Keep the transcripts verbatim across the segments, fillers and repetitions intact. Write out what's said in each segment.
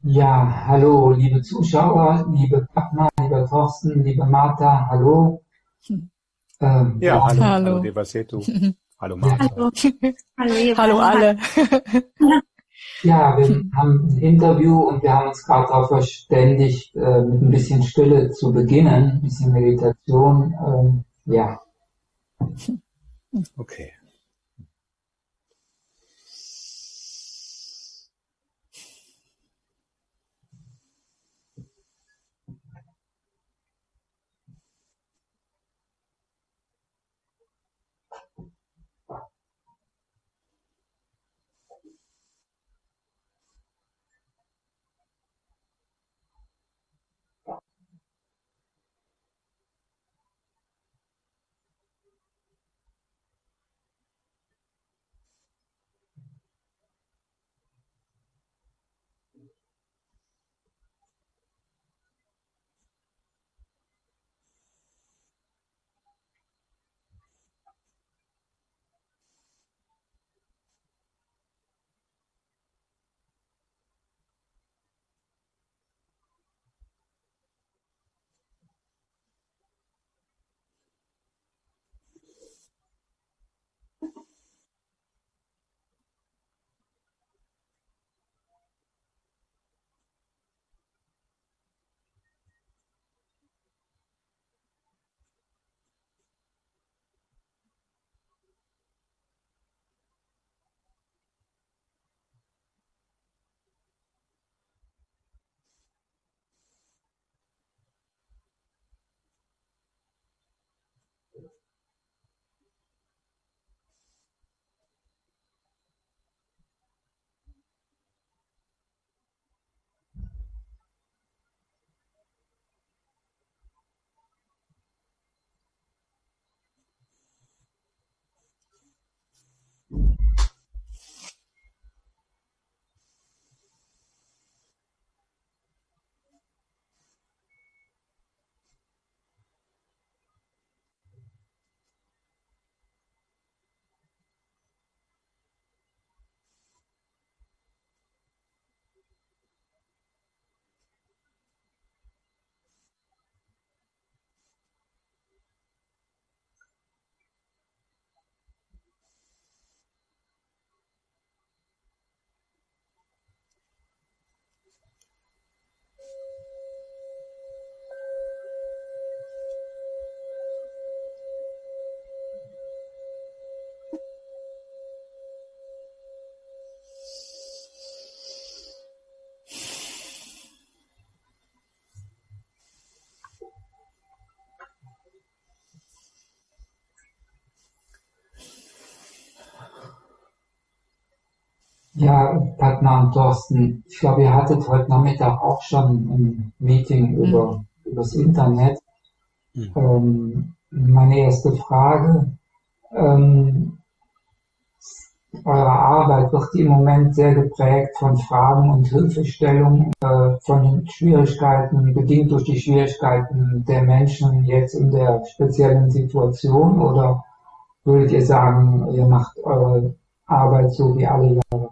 Ja, hallo, liebe Zuschauer, liebe Padma, lieber Thorsten, liebe Martha, hallo. Hm. Ähm, wir Ja, hallo, haben, hallo Hallo. Devasetu, hallo ja, Martha. Hallo, hallo ihr Hallo beiden. alle. ja, wir haben ein Interview und wir haben uns gerade darauf verständigt, äh, mit ein bisschen Stille zu beginnen, ein bisschen Meditation. Ähm, ja, Okay. ja, Padma und Thorsten, ich glaube, ihr hattet heute Nachmittag auch schon ein Meeting Hm. über, übers Internet. Hm. Ähm, meine erste Frage, ähm, eure Arbeit wird im Moment sehr geprägt von Fragen und Hilfestellungen, äh, von den Schwierigkeiten, bedingt durch die Schwierigkeiten der Menschen jetzt in der speziellen Situation, oder würdet ihr sagen, ihr macht eure Arbeit so wie alle Jahre?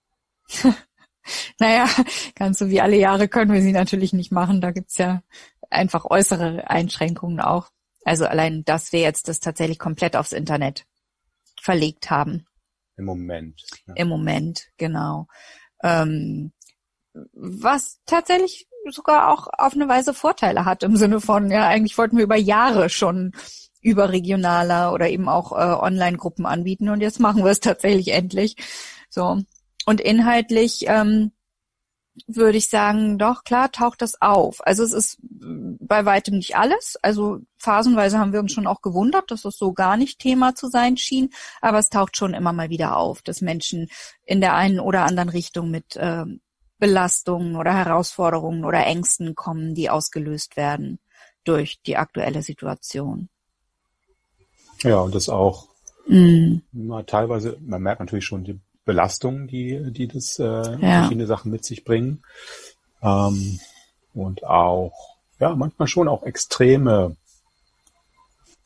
Naja, ganz so wie alle Jahre können wir sie natürlich nicht machen. Da gibt's ja einfach äußere Einschränkungen auch. Also allein, dass wir jetzt das tatsächlich komplett aufs Internet verlegt haben. Im Moment. Ja. Im Moment, genau. Ähm, was tatsächlich sogar auch auf eine Weise Vorteile hat im Sinne von, ja, eigentlich wollten wir über Jahre schon überregionaler oder eben auch äh, Online-Gruppen anbieten und jetzt machen wir es tatsächlich endlich. So. Und inhaltlich ähm, würde ich sagen, doch, klar, taucht das auf. Also es ist bei weitem nicht alles. Also phasenweise haben wir uns schon auch gewundert, dass es so gar nicht Thema zu sein schien. Aber es taucht schon immer mal wieder auf, dass Menschen in der einen oder anderen Richtung mit ähm, Belastungen oder Herausforderungen oder Ängsten kommen, die ausgelöst werden durch die aktuelle Situation. Ja, und das auch Mm, na, teilweise, man merkt natürlich schon die Belastungen, die, die das äh, ja. verschiedene Sachen mit sich bringen. Ähm, und auch, ja, manchmal schon auch extreme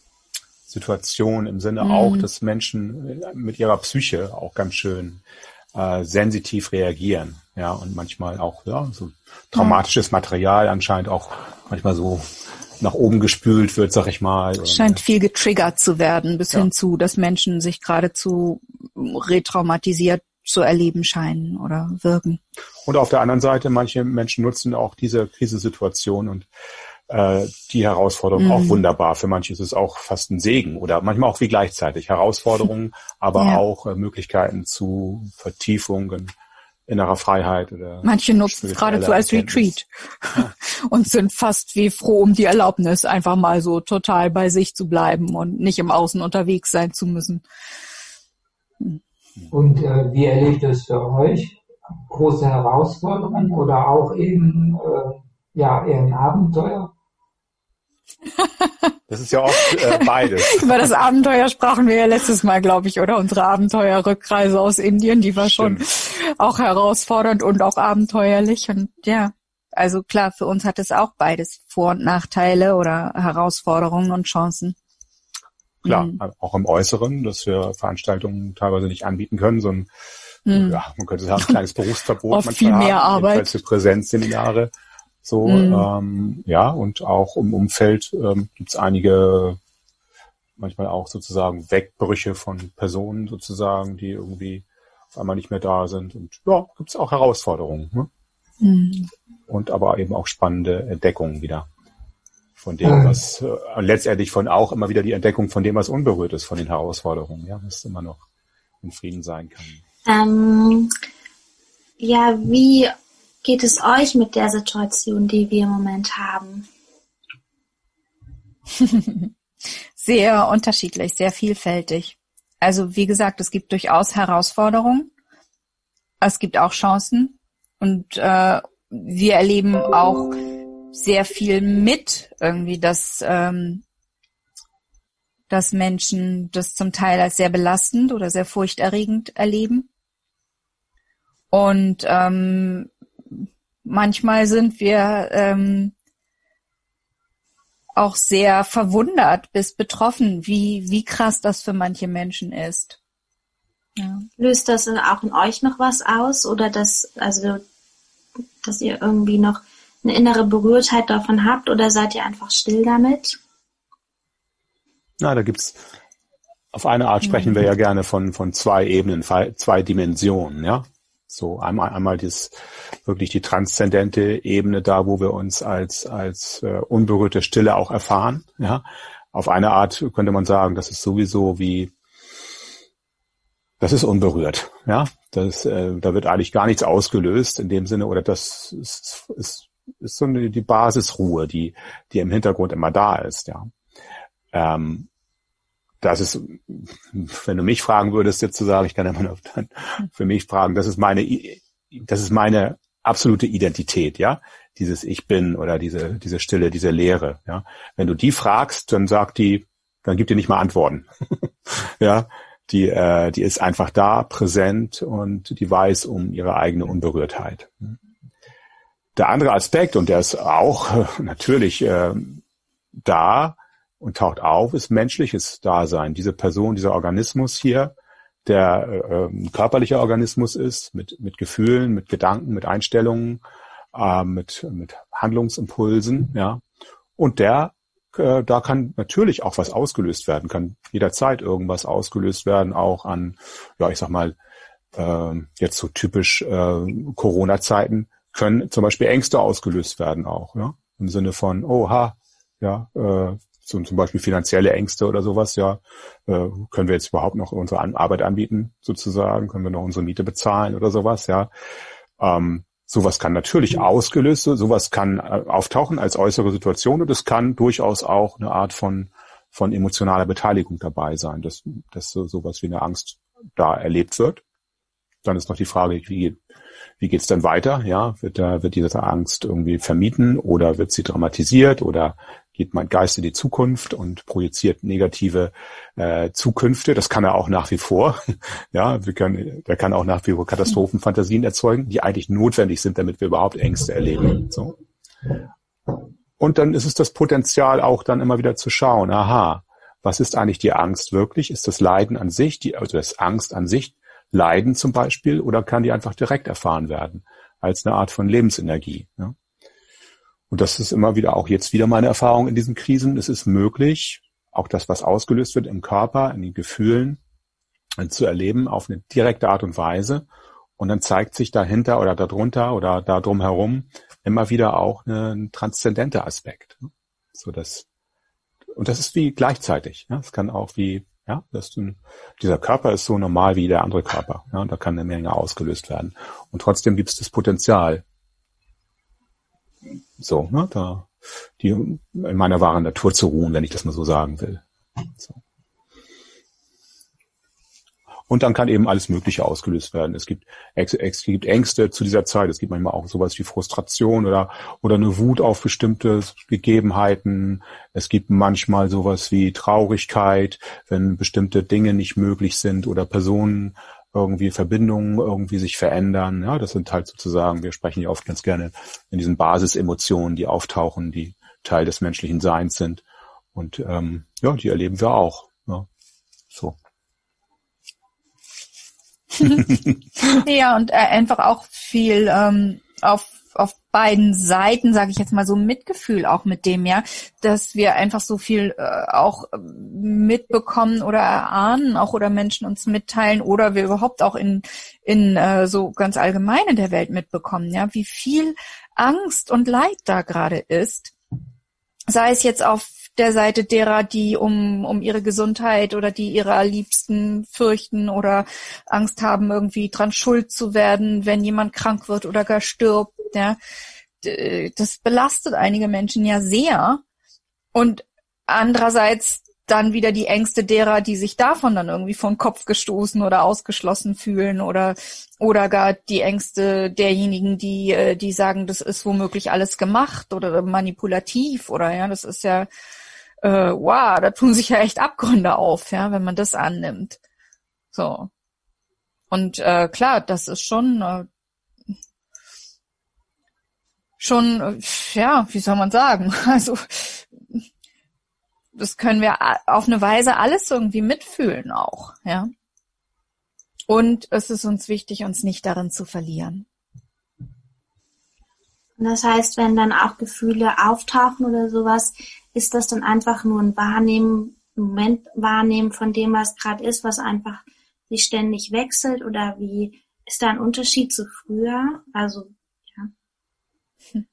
Situationen im Sinne auch, Mm, dass Menschen mit ihrer Psyche auch ganz schön äh, sensitiv reagieren, ja, und manchmal auch, ja, so traumatisches Material anscheinend auch manchmal so nach oben gespült wird, sag ich mal. Es scheint viel getriggert zu werden, bis ja. hin zu, dass Menschen sich geradezu retraumatisiert zu erleben scheinen oder wirken. Und auf der anderen Seite, manche Menschen nutzen auch diese Krisensituation und äh, die Herausforderung mhm. auch wunderbar. Für manche ist es auch fast ein Segen oder manchmal auch wie gleichzeitig Herausforderungen, aber ja. auch äh, Möglichkeiten zu Vertiefungen, innerer Freiheit oder manche nutzen es geradezu als Retreat ja. und sind fast wie froh um die Erlaubnis, einfach mal so total bei sich zu bleiben und nicht im Außen unterwegs sein zu müssen. Hm. Und äh, wie erlebt es für euch? Große Herausforderungen oder auch eben äh, ja eher ein Abenteuer? Das ist ja oft äh, beides. Über das Abenteuer sprachen wir ja letztes Mal, glaube ich, oder? Unsere Abenteuerrückreise aus Indien, die war Stimmt. schon auch herausfordernd und auch abenteuerlich. Und ja, also klar, für uns hat es auch beides Vor- und Nachteile oder Herausforderungen und Chancen. Klar, mhm. auch im Äußeren, dass wir Veranstaltungen teilweise nicht anbieten können, so ein, mhm. ja, man könnte sagen, ein kleines Berufsverbot Oft viel mehr haben, Arbeit. Für Präsenzseminare. So, mhm. ähm, ja, und auch im Umfeld ähm, gibt es einige, manchmal auch sozusagen Wegbrüche von Personen sozusagen, die irgendwie auf einmal nicht mehr da sind. Und ja, gibt es auch Herausforderungen. Ne? Mhm. Und aber eben auch spannende Entdeckungen wieder. Von dem, was äh, letztendlich von auch immer wieder die Entdeckung von dem, was unberührt ist, von den Herausforderungen, ja, was immer noch in Frieden sein kann. Ähm, ja, wie geht es euch mit der Situation, die wir im Moment haben? Sehr unterschiedlich, sehr vielfältig. Also wie gesagt, es gibt durchaus Herausforderungen, es gibt auch Chancen und äh, wir erleben auch sehr viel mit irgendwie, dass, ähm, dass Menschen das zum Teil als sehr belastend oder sehr furchterregend erleben. Und ähm, manchmal sind wir ähm, auch sehr verwundert bis betroffen, wie, wie krass das für manche Menschen ist. Ja. Löst das auch in euch noch was aus oder dass, also, dass ihr irgendwie noch eine innere Berührtheit davon habt oder seid ihr einfach still damit? Na, da gibt's, auf eine Art sprechen wir ja gerne von, von zwei Ebenen, zwei Dimensionen, ja. So, einmal, einmal das, wirklich die transzendente Ebene da, wo wir uns als, als, äh, unberührte Stille auch erfahren, ja. Auf eine Art könnte man sagen, das ist sowieso wie, das ist unberührt, ja. Das, äh, da wird eigentlich gar nichts ausgelöst in dem Sinne, oder das ist, ist ist so eine, die Basisruhe, die, die im Hintergrund immer da ist, ja. Ähm, das ist, wenn du mich fragen würdest, jetzt zu sagen, ich kann immer nur dann für mich fragen, das ist meine, das ist meine absolute Identität, ja. Dieses Ich bin oder diese, diese Stille, diese Leere, ja. Wenn du die fragst, dann sagt die, dann gibt die nicht mal Antworten, ja. Die, äh, die ist einfach da, präsent und die weiß um ihre eigene Unberührtheit. Der andere Aspekt, und der ist auch äh, natürlich äh, da und taucht auf, ist menschliches Dasein. Diese Person, dieser Organismus hier, der äh, ein körperlicher Organismus ist, mit mit Gefühlen, mit Gedanken, mit Einstellungen, äh, mit mit Handlungsimpulsen, ja. Und der, äh, da kann natürlich auch was ausgelöst werden, kann jederzeit irgendwas ausgelöst werden, auch an, ja, ich sag mal, äh, jetzt so typisch äh, Corona-Zeiten, können zum Beispiel Ängste ausgelöst werden auch, ja, im Sinne von, oha, ja, äh, zum, zum Beispiel finanzielle Ängste oder sowas, ja, äh, können wir jetzt überhaupt noch unsere An- Arbeit anbieten, sozusagen, können wir noch unsere Miete bezahlen oder sowas, ja. Ähm, sowas kann natürlich ausgelöst, sowas kann äh, auftauchen als äußere Situation und es kann durchaus auch eine Art von von emotionaler Beteiligung dabei sein, dass, dass so, sowas wie eine Angst da erlebt wird. Dann ist noch die Frage, wie Wie geht's dann weiter? Ja, wird da, wird diese Angst irgendwie vermieden oder wird sie dramatisiert oder geht mein Geist in die Zukunft und projiziert negative äh, Zukünfte? Das kann er auch nach wie vor. Ja, wir können, der kann auch nach wie vor Katastrophenfantasien erzeugen, die eigentlich notwendig sind, damit wir überhaupt Ängste erleben. So. Und dann ist es das Potenzial auch dann immer wieder zu schauen, aha, was ist eigentlich die Angst wirklich? Ist das Leiden an sich, die, also das Angst an sich, Leiden zum Beispiel, oder kann die einfach direkt erfahren werden, als eine Art von Lebensenergie. Ja? Und das ist immer wieder, auch jetzt wieder meine Erfahrung in diesen Krisen, es ist möglich, auch das, was ausgelöst wird im Körper, in den Gefühlen, zu erleben auf eine direkte Art und Weise. Und dann zeigt sich dahinter oder darunter oder da drumherum immer wieder auch ein transzendenter Aspekt. So dass, und das ist wie gleichzeitig. Ja, es kann auch wie, ja, das, dieser Körper ist so normal wie der andere Körper. Ja, und da kann eine Menge ausgelöst werden. Und trotzdem gibt es das Potenzial, so, ne, da, die in meiner wahren Natur zu ruhen, wenn ich das mal so sagen will. So. Und dann kann eben alles Mögliche ausgelöst werden. Es gibt, es gibt Ängste zu dieser Zeit. Es gibt manchmal auch sowas wie Frustration oder, oder eine Wut auf bestimmte Gegebenheiten. Es gibt manchmal sowas wie Traurigkeit, wenn bestimmte Dinge nicht möglich sind oder Personen irgendwie Verbindungen irgendwie sich verändern. Ja, das sind halt sozusagen, wir sprechen ja oft ganz gerne in diesen Basisemotionen, die auftauchen, die Teil des menschlichen Seins sind. Und ähm, ja, die erleben wir auch. Ja, so. Ja, und äh, einfach auch viel ähm, auf auf beiden Seiten, sage ich jetzt mal so, Mitgefühl auch mit dem, ja, dass wir einfach so viel äh, auch mitbekommen oder erahnen, auch oder Menschen uns mitteilen oder wir überhaupt auch in in äh, so ganz allgemein in der Welt mitbekommen, ja, wie viel Angst und Leid da gerade ist, sei es jetzt auf der Seite derer, die um um ihre Gesundheit oder die ihrer Liebsten fürchten oder Angst haben, irgendwie dran schuld zu werden, wenn jemand krank wird oder gar stirbt. Ja, das belastet einige Menschen ja sehr. Und andererseits dann wieder die Ängste derer, die sich davon dann irgendwie vor den Kopf gestoßen oder ausgeschlossen fühlen oder oder gar die Ängste derjenigen, die die sagen, das ist womöglich alles gemacht oder manipulativ oder ja, das ist ja äh, wow, da tun sich ja echt Abgründe auf, ja, wenn man das annimmt. So. Und äh, klar, das ist schon äh, schon, äh, ja, wie soll man sagen, also das können wir auf eine Weise alles irgendwie mitfühlen auch, ja. Und es ist uns wichtig, uns nicht darin zu verlieren. Und das heißt, wenn dann auch Gefühle auftauchen oder sowas, ist das dann einfach nur ein Wahrnehmen, Moment wahrnehmen von dem, was gerade ist, was einfach sich ständig wechselt, oder wie ist da ein Unterschied zu früher? Also, ja. Hm.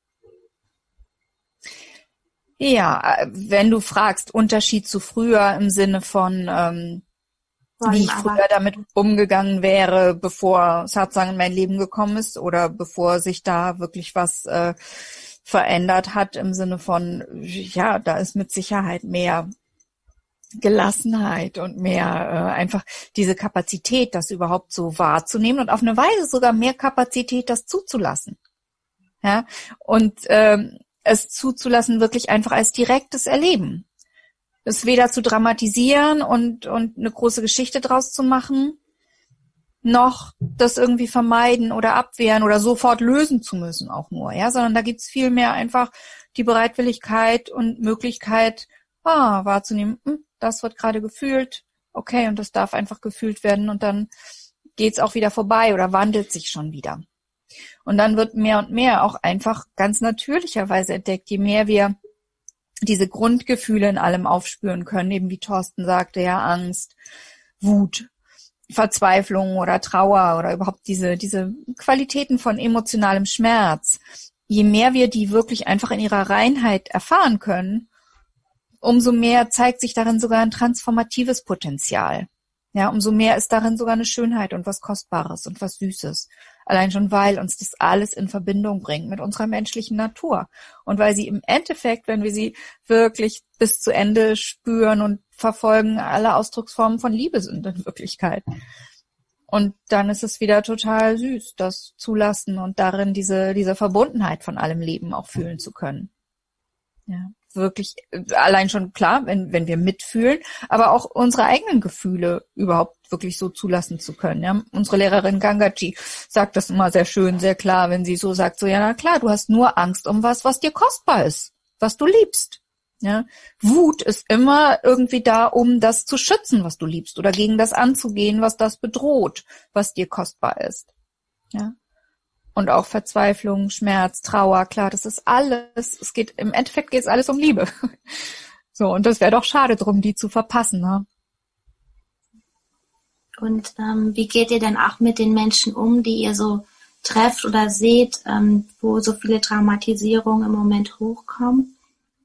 Ja, wenn du fragst, Unterschied zu früher im Sinne von, ähm, wie ich früher damit umgegangen wäre, bevor Satsang in mein Leben gekommen ist oder bevor sich da wirklich was äh, verändert hat im Sinne von, ja, da ist mit Sicherheit mehr Gelassenheit und mehr äh, einfach diese Kapazität, das überhaupt so wahrzunehmen und auf eine Weise sogar mehr Kapazität, das zuzulassen. Ja, und ähm, es zuzulassen wirklich einfach als direktes Erleben. Es weder zu dramatisieren und und eine große Geschichte draus zu machen, noch das irgendwie vermeiden oder abwehren oder sofort lösen zu müssen auch nur, ja, sondern da gibt's viel mehr einfach die Bereitwilligkeit und Möglichkeit, ah, wahrzunehmen, hm, das wird gerade gefühlt, okay, und das darf einfach gefühlt werden und dann geht's auch wieder vorbei oder wandelt sich schon wieder. Und dann wird mehr und mehr auch einfach ganz natürlicherweise entdeckt, je mehr wir diese Grundgefühle in allem aufspüren können, eben wie Thorsten sagte, ja, Angst, Wut, Verzweiflung oder Trauer oder überhaupt diese diese Qualitäten von emotionalem Schmerz. Je mehr wir die wirklich einfach in ihrer Reinheit erfahren können, umso mehr zeigt sich darin sogar ein transformatives Potenzial. Ja, umso mehr ist darin sogar eine Schönheit und was Kostbares und was Süßes. Allein schon, weil uns das alles in Verbindung bringt mit unserer menschlichen Natur. Und weil sie im Endeffekt, wenn wir sie wirklich bis zu Ende spüren und verfolgen, alle Ausdrucksformen von Liebe sind in Wirklichkeit. Und dann ist es wieder total süß, das zulassen und darin diese, diese Verbundenheit von allem Leben auch fühlen zu können. Ja, wirklich, allein schon klar, wenn, wenn wir mitfühlen, aber auch unsere eigenen Gefühle überhaupt wirklich so zulassen zu können. Ja, unsere Lehrerin Gangaji sagt das immer sehr schön, sehr klar, wenn sie so sagt, so, ja, na klar, du hast nur Angst um was, was dir kostbar ist, was du liebst. Ja, Wut ist immer irgendwie da, um das zu schützen, was du liebst, oder gegen das anzugehen, was das bedroht, was dir kostbar ist. Ja. Und auch Verzweiflung, Schmerz, Trauer, klar, das ist alles, es geht, im Endeffekt geht es alles um Liebe. So, und das wäre doch schade drum, die zu verpassen, ne? Und ähm, wie geht ihr denn auch mit den Menschen um, die ihr so trefft oder seht, ähm, wo so viele Traumatisierungen im Moment hochkommen?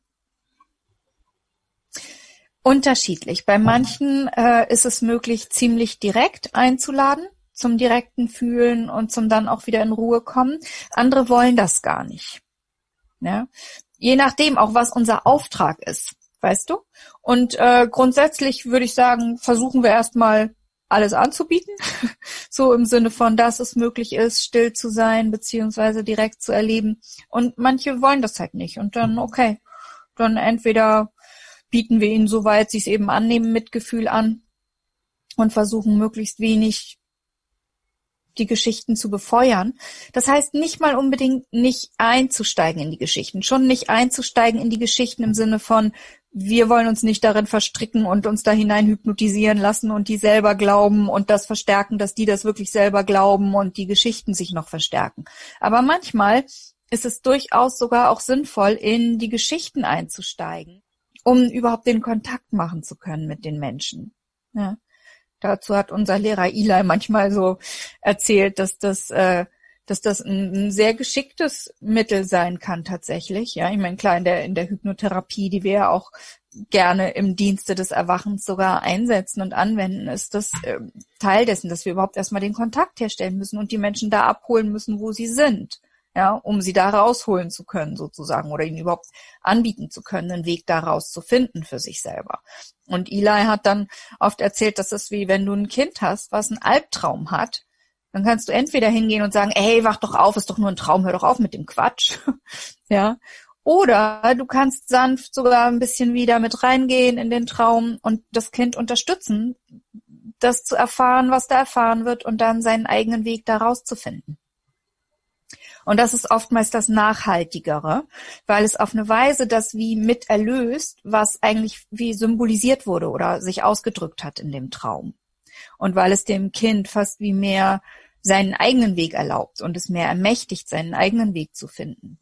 Unterschiedlich. Bei manchen äh, ist es möglich, ziemlich direkt einzuladen, zum direkten Fühlen und zum dann auch wieder in Ruhe kommen. Andere wollen das gar nicht. Ja? Je nachdem auch, was unser Auftrag ist, weißt du? Und äh, grundsätzlich würde ich sagen, versuchen wir erstmal alles anzubieten, so im Sinne von, dass es möglich ist, still zu sein, beziehungsweise direkt zu erleben. Und manche wollen das halt nicht. Und dann, okay, dann entweder bieten wir ihnen, soweit sie es eben annehmen, Mitgefühl an und versuchen möglichst wenig die Geschichten zu befeuern. Das heißt nicht mal unbedingt nicht einzusteigen in die Geschichten, schon nicht einzusteigen in die Geschichten im Sinne von, wir wollen uns nicht darin verstricken und uns da hinein hypnotisieren lassen und die selber glauben und das verstärken, dass die das wirklich selber glauben und die Geschichten sich noch verstärken. Aber manchmal ist es durchaus sogar auch sinnvoll, in die Geschichten einzusteigen, um überhaupt den Kontakt machen zu können mit den Menschen. Ja. Dazu hat unser Lehrer Eli manchmal so erzählt, dass das, äh, dass das ein, ein sehr geschicktes Mittel sein kann tatsächlich. Ja, ich meine, klar, in der, in der Hypnotherapie, die wir ja auch gerne im Dienste des Erwachens sogar einsetzen und anwenden, ist das äh, Teil dessen, dass wir überhaupt erstmal den Kontakt herstellen müssen und die Menschen da abholen müssen, wo sie sind. Ja, um sie da rausholen zu können sozusagen oder ihnen überhaupt anbieten zu können, einen Weg da raus zu finden für sich selber. Und Eli hat dann oft erzählt, dass es wie wenn du ein Kind hast, was einen Albtraum hat, dann kannst du entweder hingehen und sagen, ey, wach doch auf, ist doch nur ein Traum, hör doch auf mit dem Quatsch. Ja. Oder du kannst sanft sogar ein bisschen wieder mit reingehen in den Traum und das Kind unterstützen, das zu erfahren, was da erfahren wird und dann seinen eigenen Weg da rauszufinden. Und das ist oftmals das Nachhaltigere, weil es auf eine Weise das wie mit erlöst, was eigentlich wie symbolisiert wurde oder sich ausgedrückt hat in dem Traum. Und weil es dem Kind fast wie mehr seinen eigenen Weg erlaubt und es mehr ermächtigt, seinen eigenen Weg zu finden.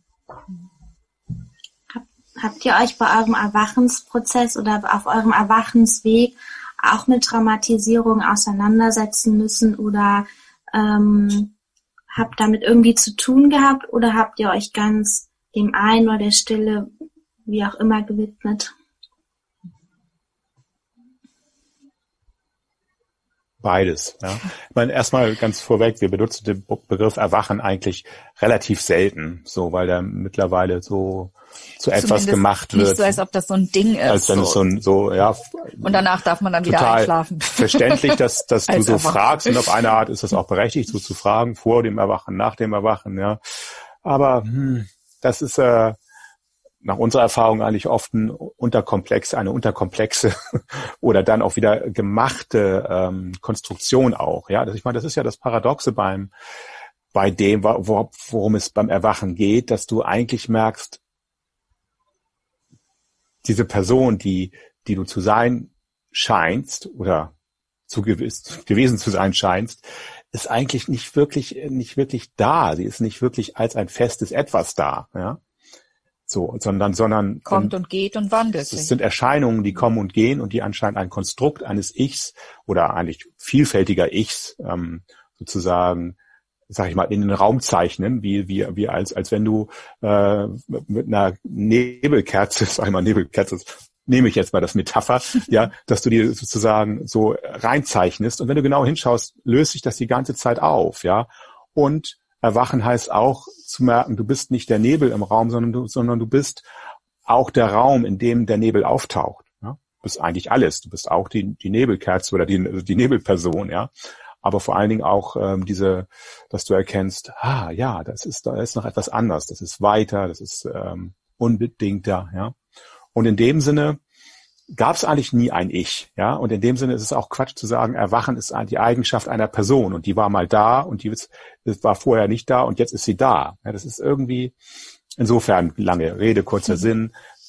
Habt ihr euch bei eurem Erwachensprozess oder auf eurem Erwachensweg auch mit Traumatisierung auseinandersetzen müssen oder ähm, habt damit irgendwie zu tun gehabt oder habt ihr euch ganz dem einen oder der Stille, wie auch immer, gewidmet? Beides. Ja. Ich meine, erstmal ganz vorweg, wir benutzen den Begriff Erwachen eigentlich relativ selten, so, weil der mittlerweile so zu etwas Zumindest gemacht wird. Nicht so, als ob das so ein Ding ist. Als wenn so. es so ein, so, ja. Und danach darf man dann wieder total einschlafen. Verständlich, dass, dass du so Erwachen. fragst und auf eine Art ist das auch berechtigt, so zu fragen, vor dem Erwachen, nach dem Erwachen, ja. Aber, hm, das ist, äh, nach unserer Erfahrung eigentlich oft ein Unterkomplex, eine unterkomplexe oder dann auch wieder gemachte ähm, Konstruktion auch. Ja, das, ich meine, das ist ja das Paradoxe beim bei dem, wo, worum es beim Erwachen geht, dass du eigentlich merkst, diese Person, die die du zu sein scheinst oder zu gewiss, gewesen zu sein scheinst, ist eigentlich nicht wirklich nicht wirklich da. Sie ist nicht wirklich als ein festes Etwas da. Ja. So, sondern, sondern kommt und geht und wandelt sich. Es sind Erscheinungen, die kommen und gehen und die anscheinend ein Konstrukt eines Ichs oder eigentlich vielfältiger Ichs ähm, sozusagen, sag ich mal, in den Raum zeichnen, wie wie wie als als wenn du äh, mit einer Nebelkerze, sag ich mal Nebelkerze, nehme ich jetzt mal das Metapher, ja, dass du die sozusagen so reinzeichnest und wenn du genau hinschaust, löst sich das die ganze Zeit auf, ja, und Erwachen heißt auch zu merken, du bist nicht der Nebel im Raum, sondern du, sondern du bist auch der Raum, in dem der Nebel auftaucht. Ja? Du bist eigentlich alles. Du bist auch die, die Nebelkerze oder die, die Nebelperson, ja. Aber vor allen Dingen auch ähm, diese, dass du erkennst, ah ja, das ist, da ist noch etwas anders, das ist weiter, das ist ähm, unbedingter, ja. Und in dem Sinne gab es eigentlich nie ein Ich, ja, und in dem Sinne ist es auch Quatsch zu sagen, Erwachen ist die Eigenschaft einer Person und die war mal da und die war vorher nicht da und jetzt ist sie da. Ja, das ist irgendwie insofern lange Rede, kurzer mhm. Sinn.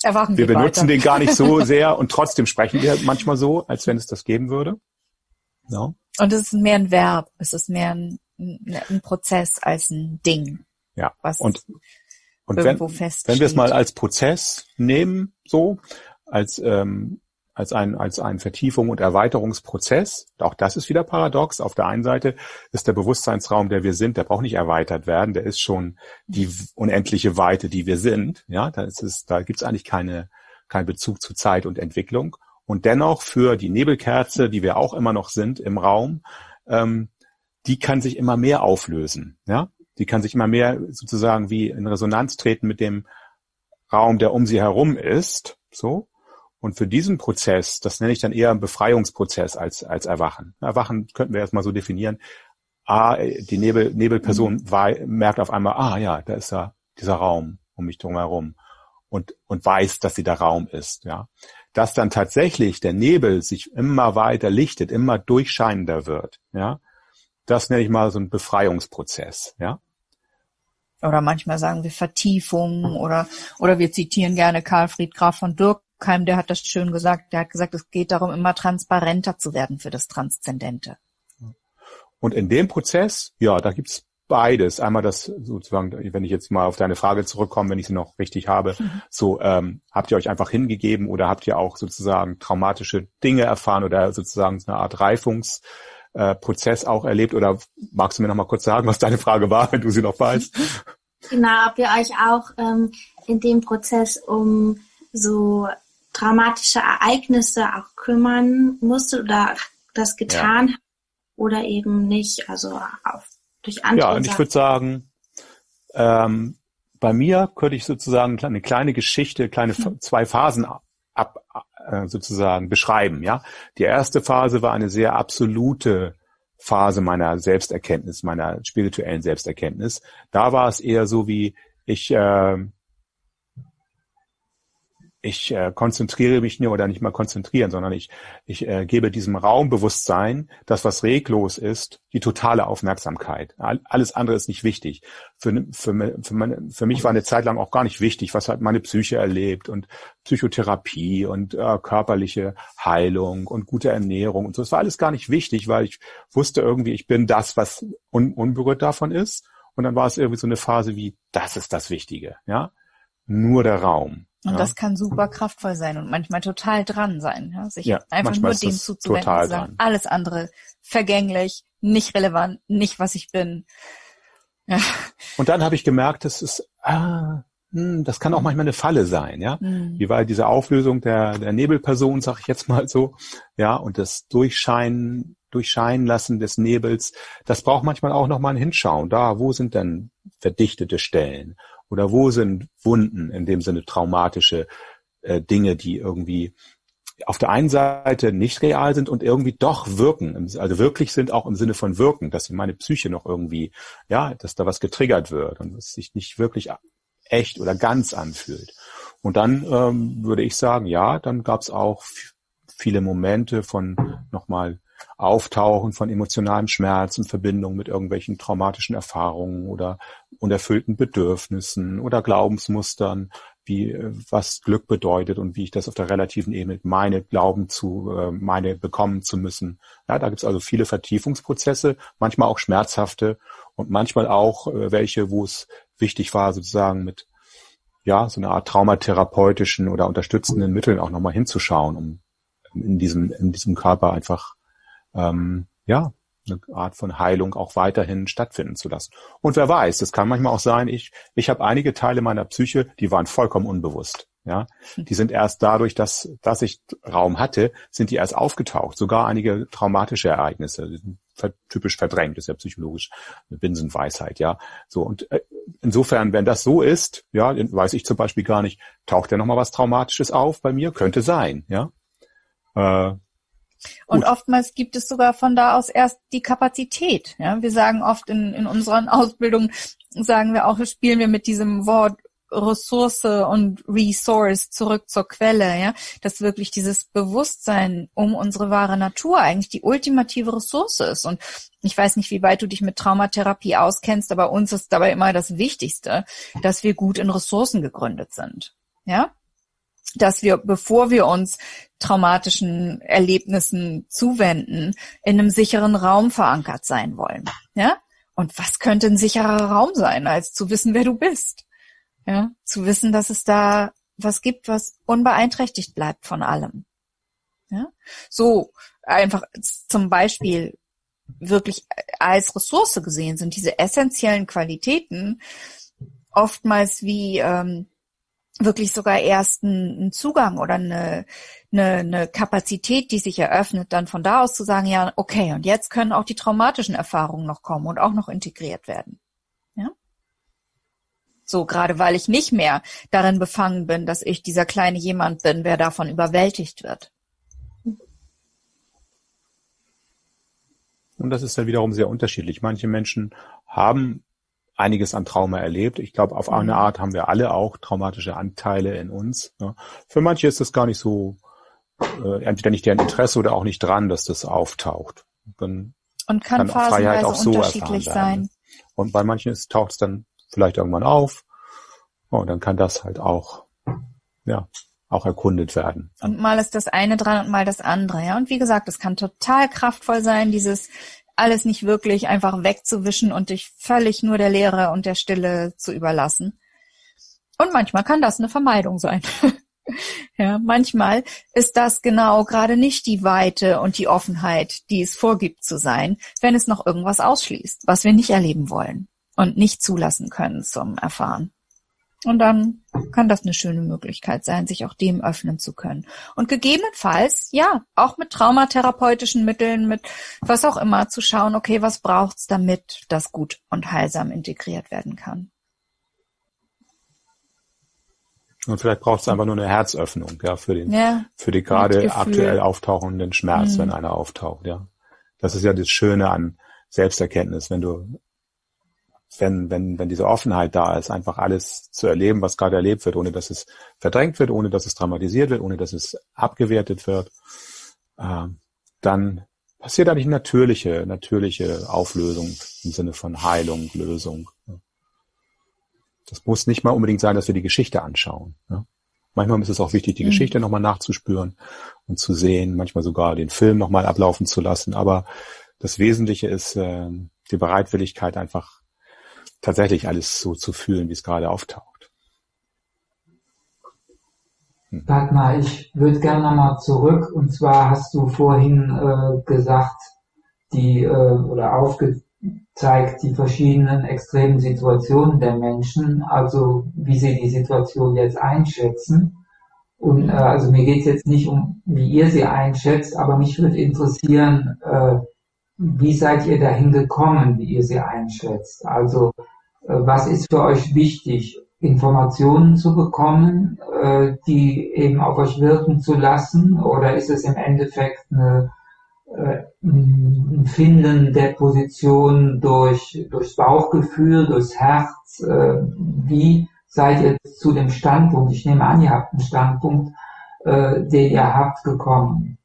Erwachen wir benutzen weiter. den gar nicht so sehr und trotzdem sprechen wir manchmal so, als wenn es das geben würde. Ja. Und es ist mehr ein Verb, es ist mehr ein, ein Prozess als ein Ding. Ja. Was und und wenn, irgendwo feststeht. wenn wir es mal als Prozess nehmen, so als ähm, als ein als ein Vertiefung und Erweiterungsprozess, auch das ist wieder paradox. Auf der einen Seite ist der Bewusstseinsraum, der wir sind, der braucht nicht erweitert werden, der ist schon die unendliche Weite, die wir sind. Ja, da ist es, da gibt's eigentlich keine keinen Bezug zu Zeit und Entwicklung. Und dennoch für die Nebelkerze, die wir auch immer noch sind im Raum, ähm, die kann sich immer mehr auflösen. Ja, die kann sich immer mehr sozusagen wie in Resonanz treten mit dem Raum, der um sie herum ist. So. Und für diesen Prozess, das nenne ich dann eher einen Befreiungsprozess als als Erwachen. Erwachen könnten wir erstmal so definieren. Ah, die Nebel, Nebelperson mhm. war, merkt auf einmal, ah ja, da ist da dieser Raum um mich drum herum und und weiß, dass sie der Raum ist. Ja, dass dann tatsächlich der Nebel sich immer weiter lichtet, immer durchscheinender wird. Ja, das nenne ich mal so einen Befreiungsprozess. Ja. Oder manchmal sagen wir Vertiefung oder oder wir zitieren gerne Karl Fried Graf von Dürkheim, der hat das schön gesagt, der hat gesagt, es geht darum, immer transparenter zu werden für das Transzendente. Und in dem Prozess, ja, da gibt's beides. Einmal das sozusagen, wenn ich jetzt mal auf deine Frage zurückkomme, wenn ich sie noch richtig habe, mhm. so ähm, habt ihr euch einfach hingegeben oder habt ihr auch sozusagen traumatische Dinge erfahren oder sozusagen eine Art Reifungs Äh, Prozess auch erlebt, oder magst du mir noch mal kurz sagen, was deine Frage war, wenn du sie noch weißt? Genau, ob ihr euch auch ähm, in dem Prozess um so traumatische Ereignisse auch kümmern musstet oder das getan ja. habt oder eben nicht, also auf, durch andere Ja, und ich würde sagen, ähm, bei mir könnte ich sozusagen eine kleine Geschichte, kleine hm. zwei Phasen ab sozusagen beschreiben, ja. Die erste Phase war eine sehr absolute Phase meiner Selbsterkenntnis, meiner spirituellen Selbsterkenntnis. Da war es eher so wie, ich äh, ich äh, konzentriere mich nur, oder nicht mal konzentrieren, sondern ich ich äh, gebe diesem Raumbewusstsein, das was reglos ist, die totale Aufmerksamkeit. Alles andere ist nicht wichtig. Für für für, meine, für mich war eine Zeit lang auch gar nicht wichtig, was hat meine Psyche erlebt und Psychotherapie und äh, körperliche Heilung und gute Ernährung und so. Das war alles gar nicht wichtig, weil ich wusste irgendwie, ich bin das, was un, unberührt davon ist. Und dann war es irgendwie so eine Phase wie, das ist das Wichtige, ja, nur der Raum. Und ja. das kann super kraftvoll sein und manchmal total dran sein, ja? Sich ja, einfach nur dem zuzuwenden und sagen, dran. Alles andere vergänglich, nicht relevant, nicht was ich bin. Ja. Und dann habe ich gemerkt, das ist, ah, hm, das kann auch manchmal eine Falle sein, ja. Mhm. Wie war diese Auflösung der, der Nebelperson, sag ich jetzt mal so, ja, und das Durchscheinen, Durchscheinen lassen des Nebels, das braucht manchmal auch nochmal ein Hinschauen. Da, wo sind denn verdichtete Stellen? Oder wo sind Wunden, in dem Sinne traumatische äh, Dinge, die irgendwie auf der einen Seite nicht real sind und irgendwie doch wirken, also wirklich sind auch im Sinne von wirken, dass meine Psyche noch irgendwie, ja, dass da was getriggert wird und es sich nicht wirklich echt oder ganz anfühlt. Und dann ähm, würde ich sagen, ja, dann gab es auch f- viele Momente von nochmal Auftauchen von emotionalem Schmerz in Verbindung mit irgendwelchen traumatischen Erfahrungen oder unerfüllten Bedürfnissen oder Glaubensmustern, wie was Glück bedeutet und wie ich das auf der relativen Ebene meine glauben zu, meine bekommen zu müssen. Ja, da gibt es also viele Vertiefungsprozesse, manchmal auch schmerzhafte und manchmal auch welche, wo es wichtig war, sozusagen mit ja so einer Art traumatherapeutischen oder unterstützenden Mitteln auch nochmal hinzuschauen, um in diesem in diesem Körper einfach ähm, ja eine Art von Heilung auch weiterhin stattfinden zu lassen. Und wer weiß, das kann manchmal auch sein, ich ich habe einige Teile meiner Psyche, die waren vollkommen unbewusst. Ja, die sind erst dadurch, dass dass ich Raum hatte, sind die erst aufgetaucht. Sogar einige traumatische Ereignisse, typisch verdrängt, ist ja psychologisch eine Binsenweisheit. Ja, so und äh, insofern, wenn das so ist, ja, weiß ich zum Beispiel gar nicht, taucht ja noch mal was Traumatisches auf bei mir? Könnte sein, ja. Äh, Und Gut. oftmals gibt es sogar von da aus erst die Kapazität. Ja, wir sagen oft in, in unseren Ausbildungen, sagen wir auch, spielen wir mit diesem Wort Ressource und Resource zurück zur Quelle, ja, dass wirklich dieses Bewusstsein um unsere wahre Natur eigentlich die ultimative Ressource ist. Und ich weiß nicht, wie weit du dich mit Traumatherapie auskennst, aber uns ist dabei immer das Wichtigste, dass wir gut in Ressourcen gegründet sind. Ja? dass wir, bevor wir uns traumatischen Erlebnissen zuwenden, in einem sicheren Raum verankert sein wollen. Ja? Und was könnte ein sicherer Raum sein, als zu wissen, wer du bist? Ja? Zu wissen, dass es da was gibt, was unbeeinträchtigt bleibt von allem. Ja? So einfach zum Beispiel wirklich als Ressource gesehen sind diese essentiellen Qualitäten oftmals wie ähm, wirklich sogar erst ein, ein Zugang oder eine, eine, eine Kapazität, die sich eröffnet, dann von da aus zu sagen, ja, okay, und jetzt können auch die traumatischen Erfahrungen noch kommen und auch noch integriert werden. Ja? So, gerade weil ich nicht mehr darin befangen bin, dass ich dieser kleine jemand bin, wer davon überwältigt wird. Und das ist ja wiederum sehr unterschiedlich. Manche Menschen haben einiges an Trauma erlebt. Ich glaube, auf eine Art haben wir alle auch traumatische Anteile in uns. Ja. Für manche ist das gar nicht so, äh, entweder nicht deren Interesse oder auch nicht dran, dass das auftaucht. Dann und kann, kann Freiheit auch so unterschiedlich sein. Und bei manchen ist, taucht es dann vielleicht irgendwann auf. Und dann kann das halt auch, ja, auch erkundet werden. Und mal ist das eine dran und mal das andere. Ja. Und wie gesagt, es kann total kraftvoll sein, dieses alles nicht wirklich einfach wegzuwischen und dich völlig nur der Leere und der Stille zu überlassen. Und manchmal kann das eine Vermeidung sein. Ja, manchmal ist das genau gerade nicht die Weite und die Offenheit, die es vorgibt zu sein, wenn es noch irgendwas ausschließt, was wir nicht erleben wollen und nicht zulassen können zum Erfahren. Und dann kann das eine schöne Möglichkeit sein, sich auch dem öffnen zu können. Und gegebenenfalls, ja, auch mit traumatherapeutischen Mitteln, mit was auch immer, zu schauen, okay, was braucht's, damit das gut und heilsam integriert werden kann. Und vielleicht braucht es einfach nur eine Herzöffnung, ja, für den, ja, für die gerade aktuell auftauchenden Schmerz, mhm. wenn einer auftaucht, ja. Das ist ja das Schöne an Selbsterkenntnis, wenn du wenn, wenn, wenn diese Offenheit da ist, einfach alles zu erleben, was gerade erlebt wird, ohne dass es verdrängt wird, ohne dass es dramatisiert wird, ohne dass es abgewertet wird, äh, dann passiert eigentlich eine natürliche, natürliche Auflösung im Sinne von Heilung, Lösung. Das muss nicht mal unbedingt sein, dass wir die Geschichte anschauen. Ja. Manchmal ist es auch wichtig, die mhm. Geschichte nochmal nachzuspüren und zu sehen, manchmal sogar den Film nochmal ablaufen zu lassen. Aber das Wesentliche ist äh, die Bereitwilligkeit, einfach tatsächlich alles so zu fühlen, wie es gerade auftaucht. Hm. Dagmar, ich würde gerne nochmal zurück, und zwar hast du vorhin äh, gesagt, die äh, oder aufgezeigt die verschiedenen extremen Situationen der Menschen, also wie sie die Situation jetzt einschätzen. Und äh, also mir geht es jetzt nicht um, wie ihr sie einschätzt, aber mich würde interessieren, äh, wie seid ihr dahin gekommen, wie ihr sie einschätzt? Also was ist für euch wichtig, Informationen zu bekommen, äh, die eben auf euch wirken zu lassen, oder ist es im Endeffekt eine, äh, ein Finden der Position durch durchs Bauchgefühl, durchs Herz? Äh, wie seid ihr zu dem Standpunkt, ich nehme an, ihr habt einen Standpunkt, äh, den ihr habt, gekommen?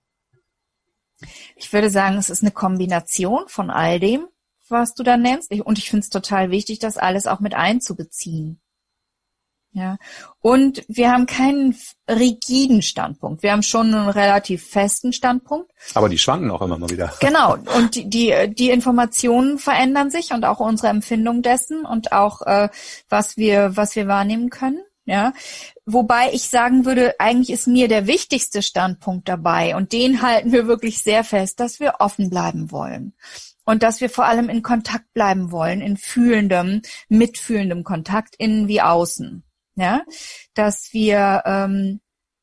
Ich würde sagen, es ist eine Kombination von all dem, was du da nennst. Und ich finde es total wichtig, das alles auch mit einzubeziehen. Ja. Und wir haben keinen rigiden Standpunkt. Wir haben schon einen relativ festen Standpunkt. Aber die schwanken auch immer mal wieder. Genau. Und die, die, die Informationen verändern sich und auch unsere Empfindung dessen und auch, äh, was wir, was wir wahrnehmen können. Ja. Wobei ich sagen würde, eigentlich ist mir der wichtigste Standpunkt dabei, und den halten wir wirklich sehr fest, dass wir offen bleiben wollen. Und dass wir vor allem in Kontakt bleiben wollen, in fühlendem, mitfühlendem Kontakt, innen wie außen. Ja, dass wir, ähm,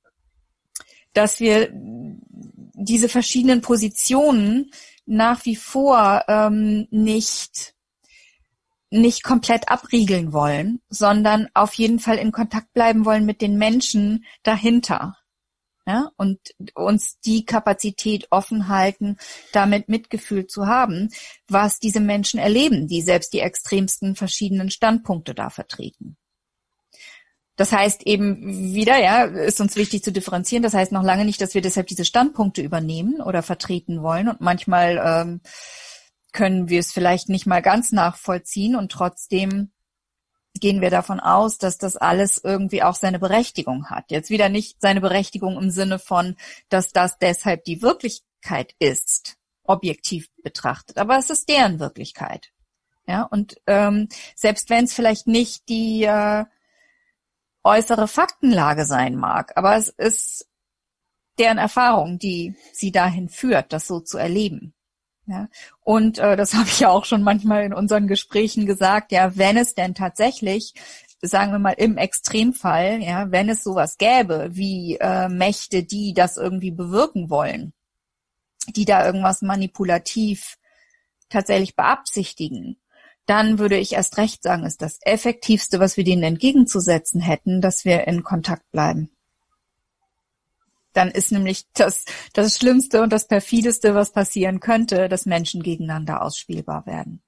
dass wir diese verschiedenen Positionen nach wie vor ähm, nicht nicht komplett abriegeln wollen, sondern auf jeden Fall in Kontakt bleiben wollen mit den Menschen dahinter. Ja, und uns die Kapazität offen halten, damit Mitgefühl zu haben, was diese Menschen erleben, die selbst die extremsten verschiedenen Standpunkte da vertreten. Das heißt eben wieder, ja, ist uns wichtig zu differenzieren. Das heißt noch lange nicht, dass wir deshalb diese Standpunkte übernehmen oder vertreten wollen. Und manchmal ähm, können wir es vielleicht nicht mal ganz nachvollziehen und trotzdem gehen wir davon aus, dass das alles irgendwie auch seine Berechtigung hat. Jetzt wieder nicht seine Berechtigung im Sinne von, dass das deshalb die Wirklichkeit ist, objektiv betrachtet, aber es ist deren Wirklichkeit. Ja, und ähm, selbst wenn es vielleicht nicht die äh, äußere Faktenlage sein mag, aber es ist deren Erfahrung, die sie dahin führt, das so zu erleben. Ja, und äh, das habe ich ja auch schon manchmal in unseren Gesprächen gesagt, ja, wenn es denn tatsächlich, sagen wir mal im Extremfall, ja, wenn es sowas gäbe, wie äh, Mächte, die das irgendwie bewirken wollen, die da irgendwas manipulativ tatsächlich beabsichtigen, dann würde ich erst recht sagen, ist das Effektivste, was wir denen entgegenzusetzen hätten, dass wir in Kontakt bleiben. Dann ist nämlich das, das Schlimmste und das Perfideste, was passieren könnte, dass Menschen gegeneinander ausspielbar werden.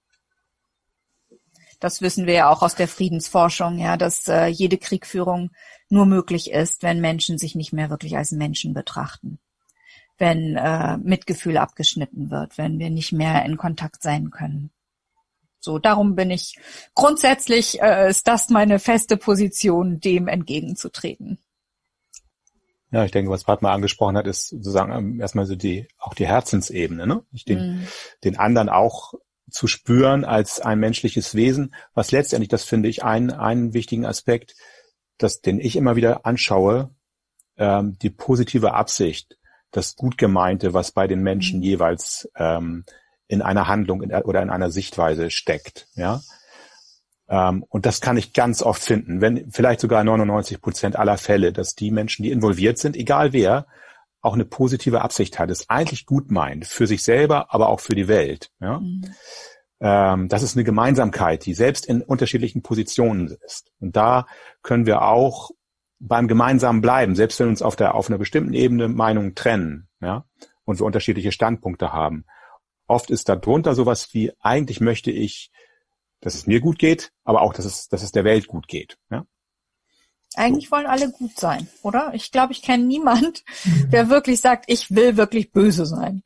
Das wissen wir ja auch aus der Friedensforschung, ja, dass äh, jede Kriegführung nur möglich ist, wenn Menschen sich nicht mehr wirklich als Menschen betrachten. Wenn äh, Mitgefühl abgeschnitten wird, wenn wir nicht mehr in Kontakt sein können. So, darum bin ich grundsätzlich, äh, ist das meine feste Position, dem entgegenzutreten. Ja, ich denke, was Pat mal angesprochen hat, ist sozusagen erstmal so die, auch die Herzensebene, ne? Nicht den, mm. den anderen auch zu spüren als ein menschliches Wesen, was letztendlich, das finde ich, einen, einen wichtigen Aspekt, das, den ich immer wieder anschaue, ähm, die positive Absicht, das Gutgemeinte, was bei den Menschen mm. jeweils, ähm, in einer Handlung in, oder in einer Sichtweise steckt, ja. Um, und das kann ich ganz oft finden, wenn vielleicht sogar neunundneunzig Prozent aller Fälle, dass die Menschen, die involviert sind, egal wer, auch eine positive Absicht hat, es eigentlich gut meint, für sich selber, aber auch für die Welt. Ja? Mhm. Um, das ist eine Gemeinsamkeit, die selbst in unterschiedlichen Positionen ist. Und da können wir auch beim Gemeinsamen bleiben, selbst wenn wir uns auf der auf einer bestimmten Ebene Meinungen trennen, ja, und wir unterschiedliche Standpunkte haben. Oft ist darunter sowas wie, eigentlich möchte ich, dass es mir gut geht, aber auch, dass es, dass es der Welt gut geht. Ja? Eigentlich wollen alle gut sein, oder? Ich glaube, ich kenne niemand, der wirklich sagt, ich will wirklich böse sein.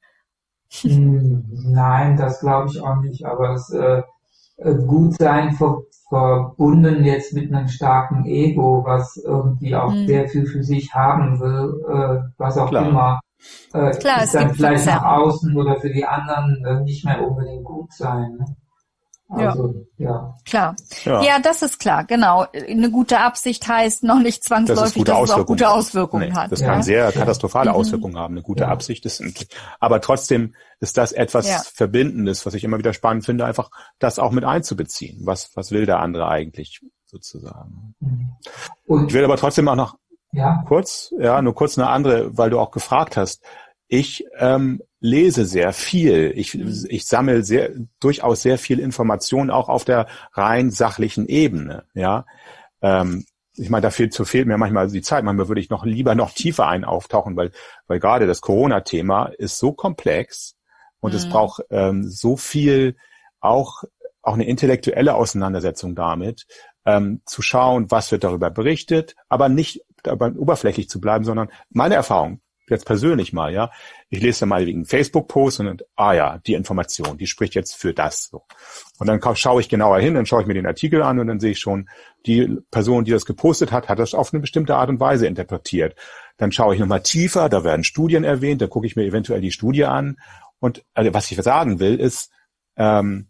Nein, das glaube ich auch nicht. Aber es äh, gut sein ver, verbunden jetzt mit einem starken Ego, was irgendwie auch hm. sehr viel für sich haben will, äh, was auch Klar. immer. Äh, Klar, ist dann vielleicht nach außen oder für die anderen äh, nicht mehr unbedingt gut sein. Ne? Also, ja. ja. Klar. Ja. ja, das ist klar, genau. Eine gute Absicht heißt noch nicht zwangsläufig, dass es auch gute Auswirkungen nee, hat. Das ja. kann sehr katastrophale ja. Auswirkungen haben. Eine gute ja. Absicht ist, aber trotzdem ist das etwas ja. Verbindendes, was ich immer wieder spannend finde, einfach das auch mit einzubeziehen. Was, was will der andere eigentlich sozusagen? Und ich will aber trotzdem auch noch ja. kurz, ja, nur kurz eine andere, weil du auch gefragt hast. Ich ähm, lese sehr viel. Ich, ich sammle sehr, durchaus sehr viel Information auch auf der rein sachlichen Ebene. Ja, ähm, ich meine, da fehlt, so fehlt mir manchmal die Zeit. Manchmal würde ich noch lieber noch tiefer ein auftauchen, weil, weil gerade das Corona-Thema ist so komplex und mhm. es braucht ähm, so viel auch auch eine intellektuelle Auseinandersetzung damit, ähm, zu schauen, was wird darüber berichtet, aber nicht dabei oberflächlich zu bleiben, sondern meine Erfahrung. Jetzt persönlich mal, ja. Ich lese dann mal wegen Facebook-Post und dann, ah ja, die Information, die spricht jetzt für das. So. Und dann schaue ich genauer hin, dann schaue ich mir den Artikel an und dann sehe ich schon, die Person, die das gepostet hat, hat das auf eine bestimmte Art und Weise interpretiert. Dann schaue ich nochmal tiefer, da werden Studien erwähnt, da gucke ich mir eventuell die Studie an. Und also, was ich sagen will, ist, ähm,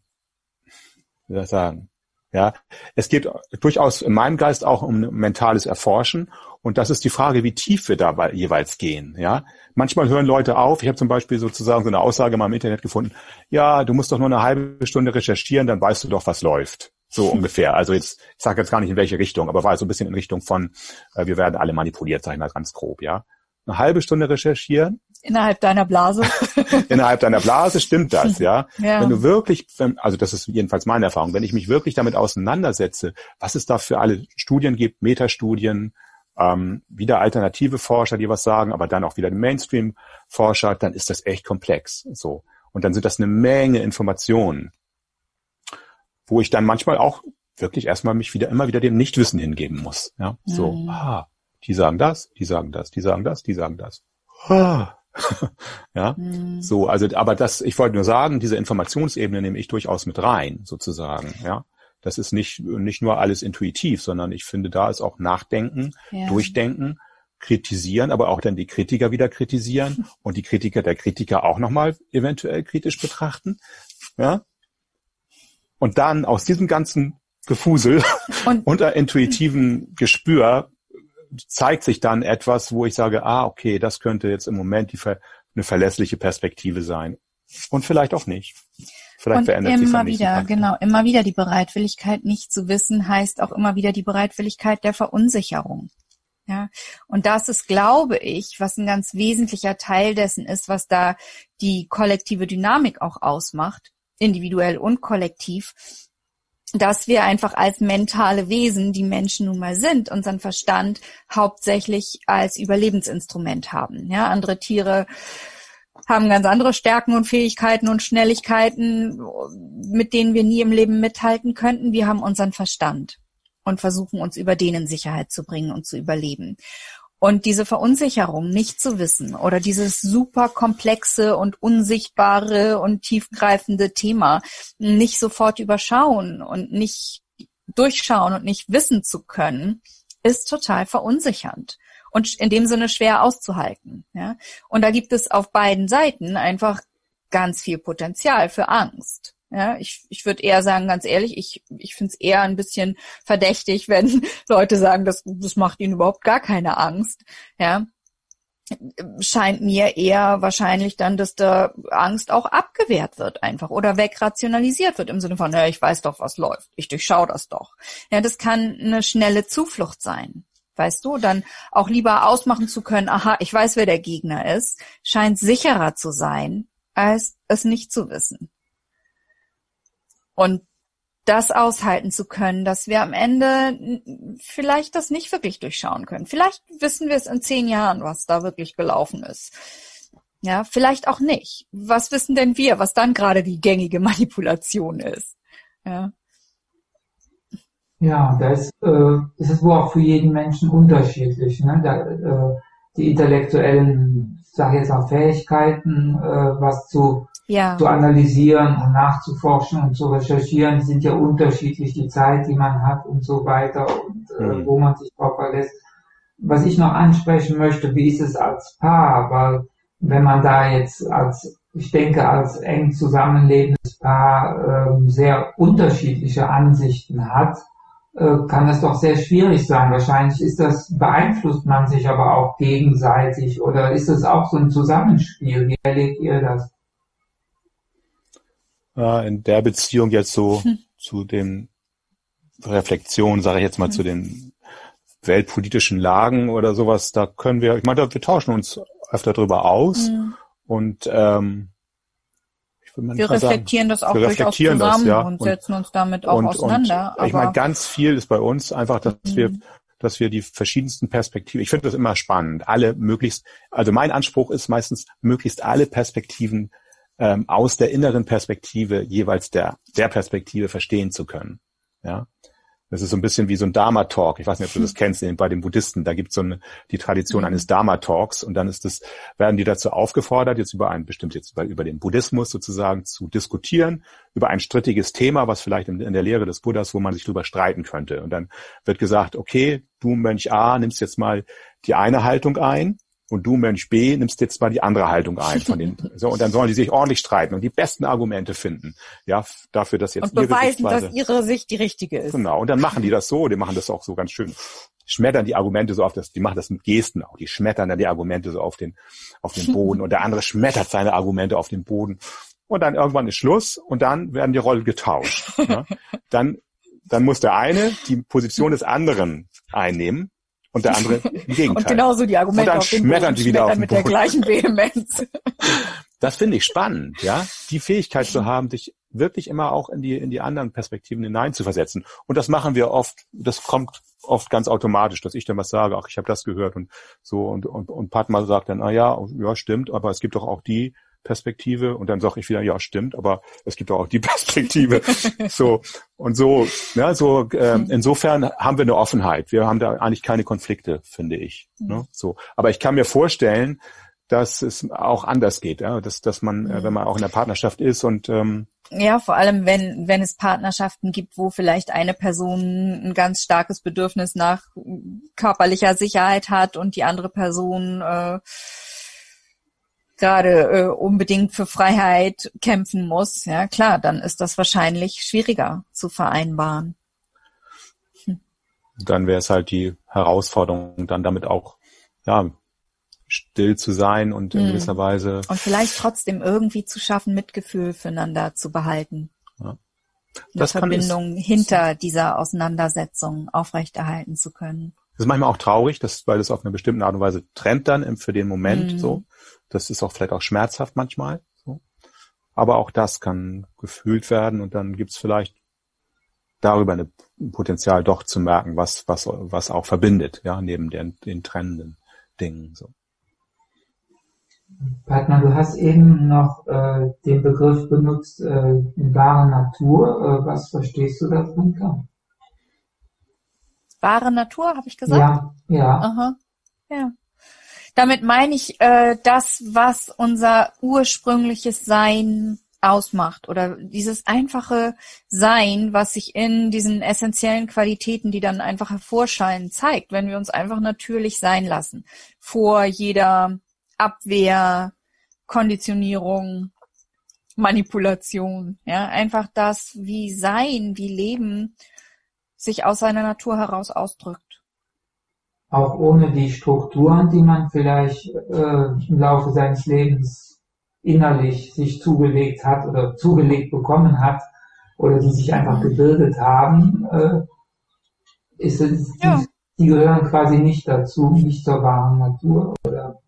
wie soll ich sagen, ja, es geht durchaus in meinem Geist auch um mentales Erforschen. Und das ist die Frage, wie tief wir da jeweils gehen. Ja, manchmal hören Leute auf. Ich habe zum Beispiel sozusagen so eine Aussage mal im Internet gefunden. Ja, du musst doch nur eine halbe Stunde recherchieren, dann weißt du doch, was läuft. So ungefähr. Also jetzt, ich sage jetzt gar nicht in welche Richtung, aber war so ein bisschen in Richtung von, äh, wir werden alle manipuliert, sag ich mal ganz grob. Ja, eine halbe Stunde recherchieren. Innerhalb deiner Blase. Innerhalb deiner Blase stimmt das, ja? ja. Wenn du wirklich, also das ist jedenfalls meine Erfahrung, wenn ich mich wirklich damit auseinandersetze, was es da für alle Studien gibt, Metastudien, ähm, wieder alternative Forscher, die was sagen, aber dann auch wieder Mainstream-Forscher, dann ist das echt komplex. So. Und dann sind das eine Menge Informationen, wo ich dann manchmal auch wirklich erstmal mich wieder immer wieder dem Nichtwissen hingeben muss. Ja, so, mhm. ah, die sagen das, die sagen das, die sagen das, die sagen das. Ah. ja, mhm. so, also, aber das, ich wollte nur sagen, diese Informationsebene nehme ich durchaus mit rein, sozusagen, ja. Das ist nicht, nicht nur alles intuitiv, sondern ich finde, da ist auch Nachdenken, ja. Durchdenken, kritisieren, aber auch dann die Kritiker wieder kritisieren und die Kritiker der Kritiker auch nochmal eventuell kritisch betrachten. Ja. Und dann aus diesem ganzen Gefusel und unter intuitiven Gespür zeigt sich dann etwas, wo ich sage, ah, okay, das könnte jetzt im Moment die ver- eine verlässliche Perspektive sein. Und vielleicht auch nicht. Vielleicht und verändert sich immer wieder, genau, immer wieder die Bereitwilligkeit, nicht zu wissen, heißt auch immer wieder die Bereitwilligkeit der Verunsicherung. Ja, und das ist, glaube ich, was ein ganz wesentlicher Teil dessen ist, was da die kollektive Dynamik auch ausmacht, individuell und kollektiv, dass wir einfach als mentale Wesen, die Menschen nun mal sind, unseren Verstand hauptsächlich als Überlebensinstrument haben. Ja, andere Tiere haben ganz andere Stärken und Fähigkeiten und Schnelligkeiten, mit denen wir nie im Leben mithalten könnten. Wir haben unseren Verstand und versuchen uns über den in Sicherheit zu bringen und zu überleben. Und diese Verunsicherung, nicht zu wissen, oder dieses super komplexe und unsichtbare und tiefgreifende Thema nicht sofort überschauen und nicht durchschauen und nicht wissen zu können, ist total verunsichernd und in dem Sinne schwer auszuhalten. Ja? Und da gibt es auf beiden Seiten einfach ganz viel Potenzial für Angst. Ja, ich, ich würde eher sagen, ganz ehrlich, ich, ich finde es eher ein bisschen verdächtig, wenn Leute sagen, das, das macht ihnen überhaupt gar keine Angst. Ja, scheint mir eher wahrscheinlich dann, dass da Angst auch abgewehrt wird einfach oder wegrationalisiert wird im Sinne von, ja, ich weiß doch, was läuft, ich durchschaue das doch. Ja, das kann eine schnelle Zuflucht sein. Weißt du, dann auch lieber ausmachen zu können, aha, ich weiß, wer der Gegner ist, scheint sicherer zu sein, als es nicht zu wissen. Und das aushalten zu können, dass wir am Ende vielleicht das nicht wirklich durchschauen können. Vielleicht wissen wir es in zehn Jahren, was da wirklich gelaufen ist. Ja, vielleicht auch nicht. Was wissen denn wir, was dann gerade die gängige Manipulation ist? Ja, ja das, äh, das ist wohl auch für jeden Menschen unterschiedlich. Ne? Da, äh, die intellektuellen, ich sage jetzt auch Fähigkeiten, äh, was zu Ja. zu analysieren und nachzuforschen und zu recherchieren, die sind ja unterschiedlich, die Zeit, die man hat und so weiter und äh, mhm. wo man sich drauf verlässt. Was ich noch ansprechen möchte, wie ist es als Paar, weil wenn man da jetzt als, ich denke, als eng zusammenlebendes Paar äh, sehr unterschiedliche Ansichten hat, äh, kann das doch sehr schwierig sein. Wahrscheinlich ist das, beeinflusst man sich aber auch gegenseitig oder ist es auch so ein Zusammenspiel? Wie erlebt ihr das? In der Beziehung jetzt so hm. zu den Reflexionen, sage ich jetzt mal, hm. zu den weltpolitischen Lagen oder sowas, da können wir, ich meine, wir tauschen uns öfter drüber aus hm. und ähm, ich will mal wir reflektieren sagen, das auch durchaus zusammen das, ja. und setzen uns damit auch und, auseinander. Und aber ich meine, ganz viel ist bei uns einfach, dass hm. wir dass wir die verschiedensten Perspektiven, ich finde das immer spannend, alle möglichst, also mein Anspruch ist meistens, möglichst alle Perspektiven aus der inneren Perspektive jeweils der der Perspektive verstehen zu können. Ja, das ist so ein bisschen wie so ein Dharma-Talk. Ich weiß nicht, ob du das kennst, bei den Buddhisten. Da gibt es so eine, die Tradition eines Dharma-Talks und dann ist das, werden die dazu aufgefordert, jetzt über ein bestimmt jetzt über, über den Buddhismus sozusagen zu diskutieren, über ein strittiges Thema, was vielleicht in, in der Lehre des Buddhas, wo man sich drüber streiten könnte. Und dann wird gesagt, okay, du Mönch A nimmst jetzt mal die eine Haltung ein. Und du, Mönch B, nimmst jetzt mal die andere Haltung ein von den, so, und dann sollen die sich ordentlich streiten und die besten Argumente finden, ja, dafür, dass jetzt und beweisen, ihre dass ihre Sicht die richtige ist. Genau. Und dann machen die das so, die machen das auch so ganz schön, schmettern die Argumente so auf das, die machen das mit Gesten auch, die schmettern dann die Argumente so auf den, auf den Boden und der andere schmettert seine Argumente auf den Boden und dann irgendwann ist Schluss und dann werden die Rollen getauscht, ja. Dann, dann muss der eine die Position des anderen einnehmen. Und der andere im Gegenteil. Und genauso die Argumente und dann auf den schmettern Boden, die wieder auf den mit Boden. Der gleichen Vehemenz. Das finde ich spannend, ja, die Fähigkeit zu haben, dich wirklich immer auch in die in die anderen Perspektiven hineinzuversetzen. Und das machen wir oft. Das kommt oft ganz automatisch, dass ich dann was sage. Ach, ich habe das gehört und so und und und Padma sagt dann, ah ja, ja stimmt, aber es gibt doch auch die Perspektive und dann sage ich wieder, ja stimmt, aber es gibt auch die Perspektive. So und so, ne, so ähm, insofern haben wir eine Offenheit. Wir haben da eigentlich keine Konflikte, finde ich. Ne? So, aber ich kann mir vorstellen, dass es auch anders geht, ja, dass dass man, mhm. wenn man auch in der Partnerschaft ist und ähm, ja, vor allem wenn wenn es Partnerschaften gibt, wo vielleicht eine Person ein ganz starkes Bedürfnis nach körperlicher Sicherheit hat und die andere Person äh, gerade äh, unbedingt für Freiheit kämpfen muss, ja klar, dann ist das wahrscheinlich schwieriger zu vereinbaren. Hm. Dann wäre es halt die Herausforderung, dann damit auch ja still zu sein und in hm. gewisser Weise und vielleicht trotzdem irgendwie zu schaffen, Mitgefühl füreinander zu behalten. Ja. Das Eine Verbindung es, hinter dieser Auseinandersetzung aufrechterhalten zu können. Das ist manchmal auch traurig, dass, weil es auf eine bestimmte Art und Weise trennt dann für den Moment hm. so. Das ist auch vielleicht auch schmerzhaft manchmal. So. Aber auch das kann gefühlt werden und dann gibt's vielleicht darüber ein Potenzial doch zu merken, was was was auch verbindet, ja, neben den, den trennenden Dingen. So. Partner, du hast eben noch äh, den Begriff benutzt, äh, wahre Natur. Äh, was verstehst du darunter? Wahre Natur, habe ich gesagt? Ja, ja. Aha, ja. Damit meine ich äh, das, was unser ursprüngliches Sein ausmacht oder dieses einfache Sein, was sich in diesen essentiellen Qualitäten, die dann einfach hervorscheinen, zeigt, wenn wir uns einfach natürlich sein lassen, vor jeder Abwehr, Konditionierung, Manipulation, ja, einfach das, wie Sein, wie Leben sich aus seiner Natur heraus ausdrückt. Auch ohne die Strukturen, die man vielleicht äh, im Laufe seines Lebens innerlich sich zugelegt hat oder zugelegt bekommen hat oder die sich einfach gebildet haben, äh, ist es, ja. die, die gehören quasi nicht dazu, nicht zur wahren Natur, oder?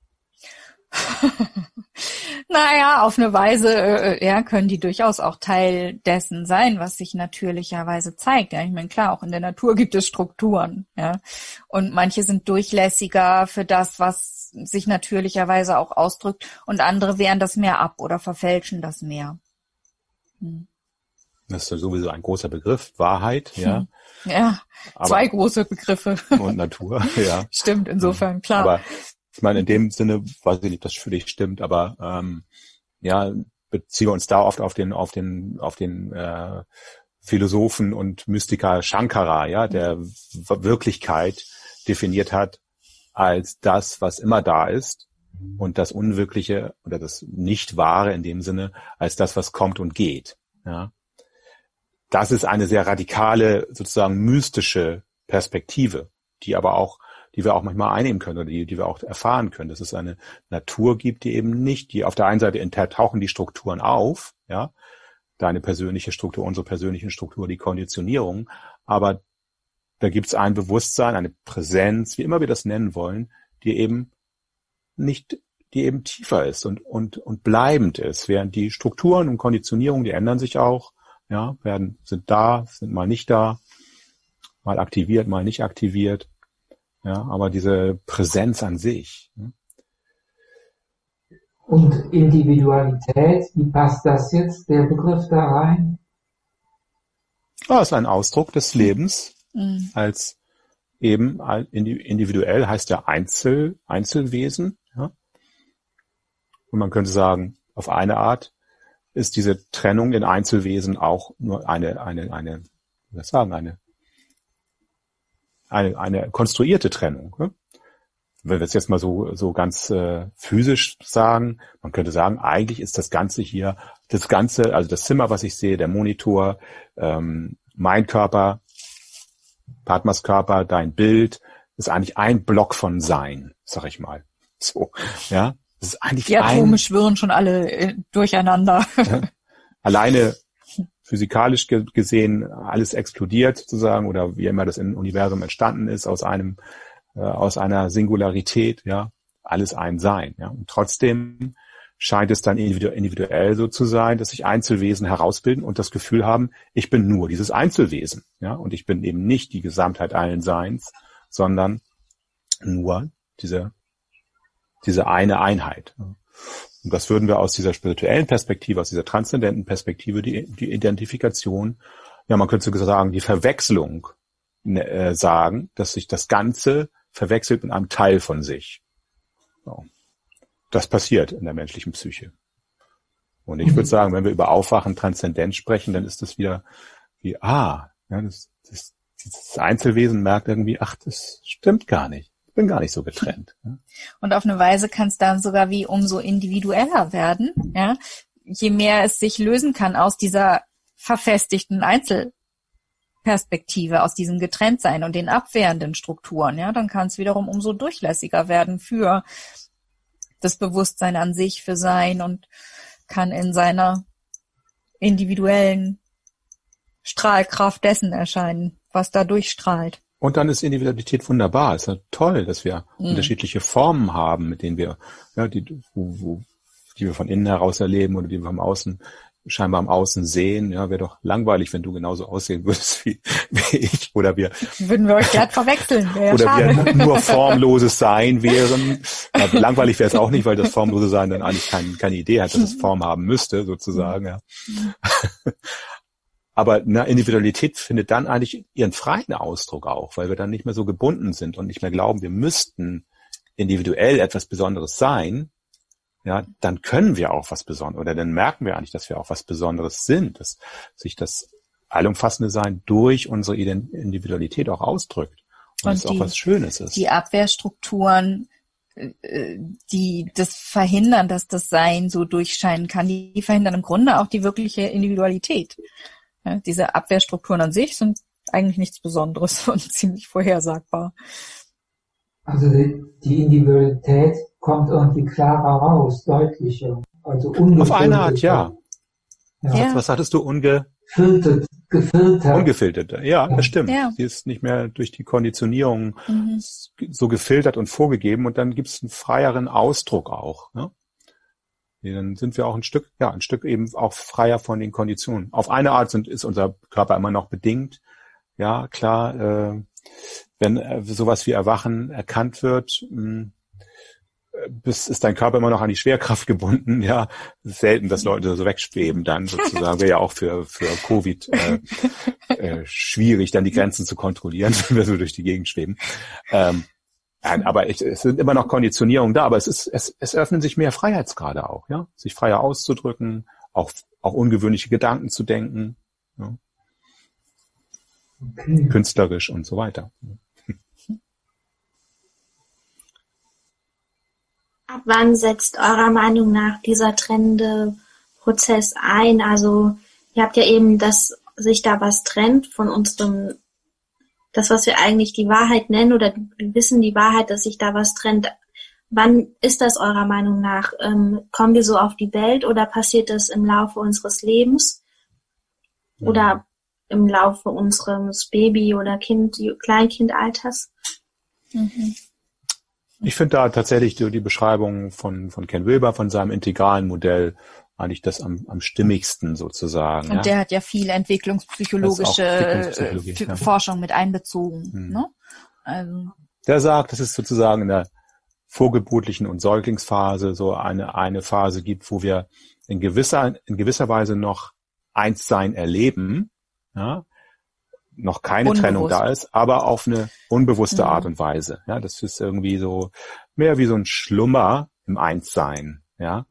Naja, auf eine Weise äh, ja, können die durchaus auch Teil dessen sein, was sich natürlicherweise zeigt. Ja, ich meine, klar, auch in der Natur gibt es Strukturen, ja. Und manche sind durchlässiger für das, was sich natürlicherweise auch ausdrückt, und andere wehren das mehr ab oder verfälschen das mehr. Hm. Das ist sowieso ein großer Begriff, Wahrheit, ja. Ja, zwei aber, große Begriffe. Und Natur, ja. Stimmt, insofern, klar. Aber ich meine, in dem Sinne, weiß ich nicht, ob das für dich stimmt, aber ähm, ja, beziehen wir uns da oft auf den, auf den, auf den äh, Philosophen und Mystiker Shankara, ja, der w- Wirklichkeit definiert hat als das, was immer da ist, und das Unwirkliche oder das Nicht-Wahre in dem Sinne als das, was kommt und geht. Ja, das ist eine sehr radikale, sozusagen mystische Perspektive, die aber auch die wir auch manchmal einnehmen können oder die, die wir auch erfahren können, dass es eine Natur gibt, die eben nicht, die auf der einen Seite tauchen die Strukturen auf, ja, deine persönliche Struktur, unsere persönliche Struktur, die Konditionierung, aber da gibt es ein Bewusstsein, eine Präsenz, wie immer wir das nennen wollen, die eben nicht, die eben tiefer ist und, und, und bleibend ist, während die Strukturen und Konditionierungen, die ändern sich auch, ja, werden, sind da, sind mal nicht da, mal aktiviert, mal nicht aktiviert. Ja, aber diese Präsenz an sich. Ne? Und Individualität, wie passt das jetzt, der Begriff da rein? Ja, ist ein Ausdruck des Lebens, mhm. als eben individuell heißt ja Einzel, Einzelwesen. Ja? Und man könnte sagen, auf eine Art ist diese Trennung in Einzelwesen auch nur eine, eine, eine, wie soll ich sagen, eine Eine, eine konstruierte Trennung. Ne? Wenn wir es jetzt mal so so ganz äh, physisch sagen, man könnte sagen, eigentlich ist das Ganze hier, das Ganze, also das Zimmer, was ich sehe, der Monitor, ähm, mein Körper, Padmas Körper, dein Bild, ist eigentlich ein Block von Sein, sag ich mal. So, ja. Das ist eigentlich die Atome ein, schwirren schon alle äh, durcheinander. Ja, alleine physikalisch ge- gesehen alles explodiert sozusagen oder wie immer das im Universum entstanden ist aus einem äh, aus einer Singularität, ja, alles ein Sein, ja, und trotzdem scheint es dann individu- individuell so zu sein, dass sich Einzelwesen herausbilden und das Gefühl haben, ich bin nur dieses Einzelwesen, ja, und ich bin eben nicht die Gesamtheit allen Seins, sondern nur diese diese eine Einheit. Und das würden wir aus dieser spirituellen Perspektive, aus dieser transzendenten Perspektive, die, die Identifikation, ja, man könnte sogar sagen, die Verwechslung äh, sagen, dass sich das Ganze verwechselt mit einem Teil von sich. So. das passiert in der menschlichen Psyche. Und ich würde sagen, wenn wir über Aufwachen, Transzendenz sprechen, dann ist das wieder wie, ah, ja, das, das, das Einzelwesen merkt irgendwie, ach, das stimmt gar nicht. Ich bin gar nicht so getrennt. Ja. Und auf eine Weise kann es dann sogar wie umso individueller werden, ja, je mehr es sich lösen kann aus dieser verfestigten Einzelperspektive, aus diesem Getrenntsein und den abwehrenden Strukturen, ja, dann kann es wiederum umso durchlässiger werden für das Bewusstsein an sich, für Sein und kann in seiner individuellen Strahlkraft dessen erscheinen, was da durchstrahlt. Und dann ist Individualität wunderbar. Es ist ja toll, dass wir mhm. unterschiedliche Formen haben, mit denen wir, ja, die, wo, wo, die wir von innen heraus erleben oder die wir vom Außen, scheinbar am Außen sehen. Ja, wäre doch langweilig, wenn du genauso aussehen würdest wie, wie ich. Oder wir würden wir euch glatt verwechseln. Wäre oder schade. wir nur formloses Sein wären. Ja, langweilig wäre es auch nicht, weil das formlose Sein dann eigentlich kein, keine Idee hat, dass es Form haben müsste, sozusagen. Ja. Aber eine Individualität findet dann eigentlich ihren freien Ausdruck auch, weil wir dann nicht mehr so gebunden sind und nicht mehr glauben, wir müssten individuell etwas Besonderes sein. Ja, dann können wir auch was Besonderes, oder dann merken wir eigentlich, dass wir auch was Besonderes sind, dass sich das allumfassende Sein durch unsere Individualität auch ausdrückt und, und es auch was Schönes ist. Die Abwehrstrukturen, die das verhindern, dass das Sein so durchscheinen kann, die verhindern im Grunde auch die wirkliche Individualität. Ja, diese Abwehrstrukturen an sich sind eigentlich nichts Besonderes und ziemlich vorhersagbar. Also die, die Individualität kommt irgendwie klarer raus, deutlicher. Also ungefiltert. Auf eine Art, ja. ja. ja. Was hattest du? Unge Filtert, gefiltert. Ungefiltert, ja, ja. das stimmt. Ja. Sie ist nicht mehr durch die Konditionierung mhm. so gefiltert und vorgegeben und dann gibt es einen freieren Ausdruck auch. Ne? Dann sind wir auch ein Stück, ja, ein Stück eben auch freier von den Konditionen. Auf eine Art sind, ist unser Körper immer noch bedingt. Ja, klar, äh, wenn äh, sowas wie Erwachen erkannt wird, mh, bis ist dein Körper immer noch an die Schwerkraft gebunden. Ja, selten, dass Leute so wegschweben dann sozusagen. Wäre ja auch für für Covid äh, äh, schwierig, dann die Grenzen zu kontrollieren, wenn wir so durch die Gegend schweben. Ähm, aber ich, es sind immer noch Konditionierungen da, aber es ist es, es öffnen sich mehr Freiheitsgrade auch, ja, sich freier auszudrücken, auch auch ungewöhnliche Gedanken zu denken, ja? Okay. Künstlerisch und so weiter. Ab wann setzt eurer Meinung nach dieser trennende Prozess ein? Also ihr habt ja eben, dass sich da was trennt von unserem, das, was wir eigentlich die Wahrheit nennen, oder wir wissen die Wahrheit, dass sich da was trennt. Wann ist das eurer Meinung nach? Ähm, kommen wir so auf die Welt oder passiert das im Laufe unseres Lebens? Oder mhm. im Laufe unseres Baby- oder Kind, Kleinkindalters? Mhm. Ich finde da tatsächlich die, die Beschreibung von, von Ken Wilber, von seinem integralen Modell, eigentlich das am, am stimmigsten sozusagen. Und ja. der hat ja viel entwicklungspsychologische Entwicklungspsychologie, ja. Forschung mit einbezogen. Mhm. Ne? Also. Der sagt, dass es sozusagen in der vorgeburtlichen und Säuglingsphase so eine, eine Phase gibt, wo wir in gewisser, in gewisser Weise noch Einssein erleben, ja, noch keine Unbewusst. Trennung da ist, aber auf eine unbewusste mhm. Art und Weise. Ja, das ist irgendwie so mehr wie so ein Schlummer im Einssein. Ja.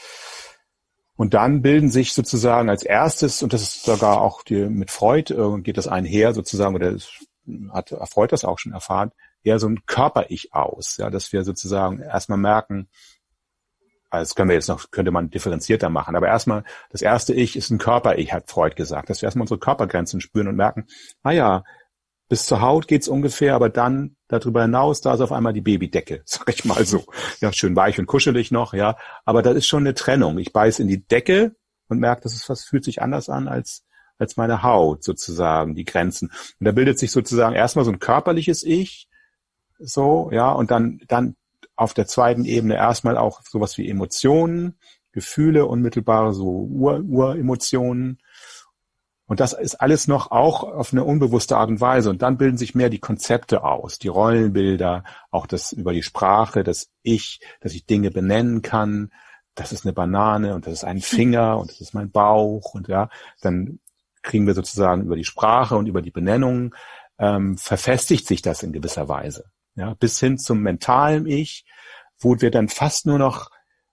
Und dann bilden sich sozusagen als erstes, und das ist sogar auch die, mit Freud äh, geht das einher sozusagen, oder das hat Freud das auch schon erfahren, eher so ein Körper-Ich aus, ja, dass wir sozusagen erstmal merken, also das können wir jetzt noch, könnte man differenzierter machen, aber erstmal, das erste Ich ist ein Körper-Ich, hat Freud gesagt, dass wir erstmal unsere Körpergrenzen spüren und merken, naja, bis zur Haut geht's ungefähr, aber dann darüber hinaus, da ist auf einmal die Babydecke, sag ich mal so. Ja, schön weich und kuschelig noch, ja, aber das ist schon eine Trennung. Ich beiß in die Decke und merke, das ist was, fühlt sich anders an als als meine Haut sozusagen, die Grenzen. Und da bildet sich sozusagen erstmal so ein körperliches Ich, so, ja, und dann dann auf der zweiten Ebene erstmal auch sowas wie Emotionen, Gefühle, unmittelbare so Ur, Uremotionen. Und das ist alles noch auch auf eine unbewusste Art und Weise. Und dann bilden sich mehr die Konzepte aus, die Rollenbilder, auch das über die Sprache, das Ich, dass ich Dinge benennen kann. Das ist eine Banane und das ist ein Finger und das ist mein Bauch. Und ja, dann kriegen wir sozusagen über die Sprache und über die Benennung, ähm, verfestigt sich das in gewisser Weise. Ja, bis hin zum mentalen Ich, wo wir dann fast nur noch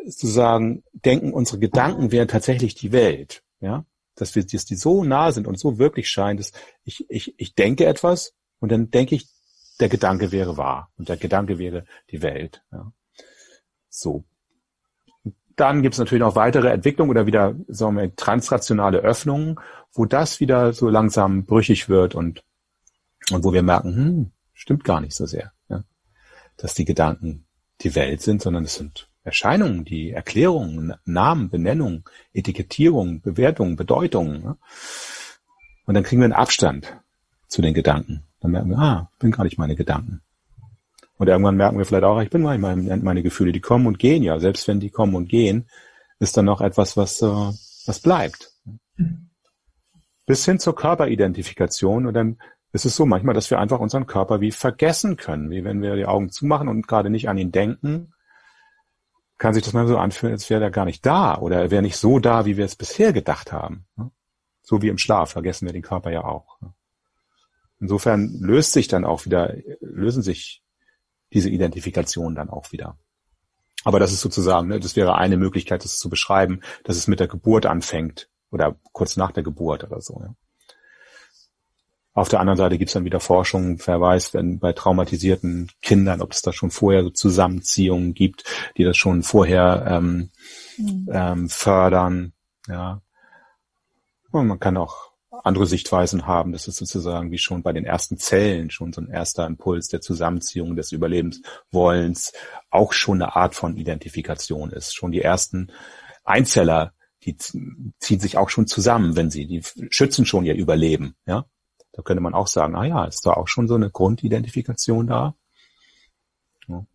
zu sagen, denken, unsere Gedanken wären tatsächlich die Welt, ja, dass wir, dass die so nah sind und so wirklich scheint, dass ich, ich, ich denke etwas und dann denke ich, der Gedanke wäre wahr und der Gedanke wäre die Welt, ja. So. Dann gibt es natürlich noch weitere Entwicklungen oder wieder, sagen wir, transrationale Öffnungen, wo das wieder so langsam brüchig wird und, und wo wir merken, hm, stimmt gar nicht so sehr, ja, dass die Gedanken die Welt sind, sondern es sind Erscheinungen, die Erklärungen, Namen, Benennungen, Etikettierungen, Bewertungen, Bedeutungen. Ne? Und dann kriegen wir einen Abstand zu den Gedanken. Dann merken wir, ah, ich bin gar nicht meine Gedanken. Und irgendwann merken wir vielleicht auch, ich bin gar nicht meine, meine Gefühle, die kommen und gehen ja. Selbst wenn die kommen und gehen, ist dann noch etwas, was, äh, was bleibt. Bis hin zur Körperidentifikation. Und dann ist es so manchmal, dass wir einfach unseren Körper wie vergessen können. Wie wenn wir die Augen zumachen und gerade nicht an ihn denken, kann sich das mal so anfühlen, als wäre er gar nicht da oder er wäre nicht so da, wie wir es bisher gedacht haben. So wie im Schlaf vergessen wir den Körper ja auch. Insofern löst sich dann auch wieder, lösen sich diese Identifikation dann auch wieder. Aber das ist sozusagen, ne, das wäre eine Möglichkeit, das zu beschreiben, dass es mit der Geburt anfängt oder kurz nach der Geburt oder so. Ja. Auf der anderen Seite gibt es dann wieder Forschung, wer weiß, wenn bei traumatisierten Kindern, ob es da schon vorher so Zusammenziehungen gibt, die das schon vorher ähm, mhm. ähm, fördern. Ja. Und man kann auch andere Sichtweisen haben, das ist sozusagen wie schon bei den ersten Zellen schon so ein erster Impuls der Zusammenziehung, des Überlebenswollens, auch schon eine Art von Identifikation ist. Schon die ersten Einzeller, die ziehen sich auch schon zusammen, wenn sie, die schützen schon ihr Überleben, ja. Da könnte man auch sagen, ah ja, ist da auch schon so eine Grundidentifikation da? Ja.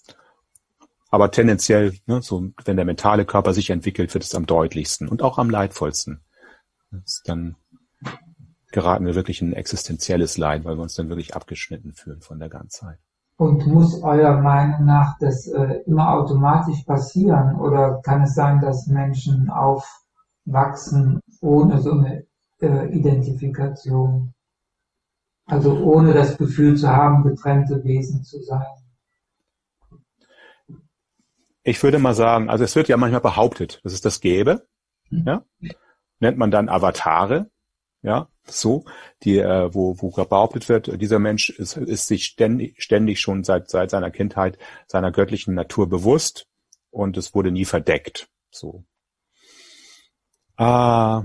Aber tendenziell, ne, so, wenn der mentale Körper sich entwickelt, wird es am deutlichsten und auch am leidvollsten. Dann geraten wir wirklich in ein existenzielles Leid, weil wir uns dann wirklich abgeschnitten fühlen von der Ganzheit. Und muss eurer Meinung nach das äh, immer automatisch passieren? Oder kann es sein, dass Menschen aufwachsen ohne so eine äh, Identifikation? Also ohne das Gefühl zu haben, getrennte Wesen zu sein? Ich würde mal sagen, also es wird ja manchmal behauptet, dass es das gäbe. Ja? Nennt man dann Avatare. Ja, so, die, äh, wo, wo behauptet wird, dieser Mensch ist, ist sich ständig, ständig schon seit, seit seiner Kindheit seiner göttlichen Natur bewusst und es wurde nie verdeckt. So. Äh,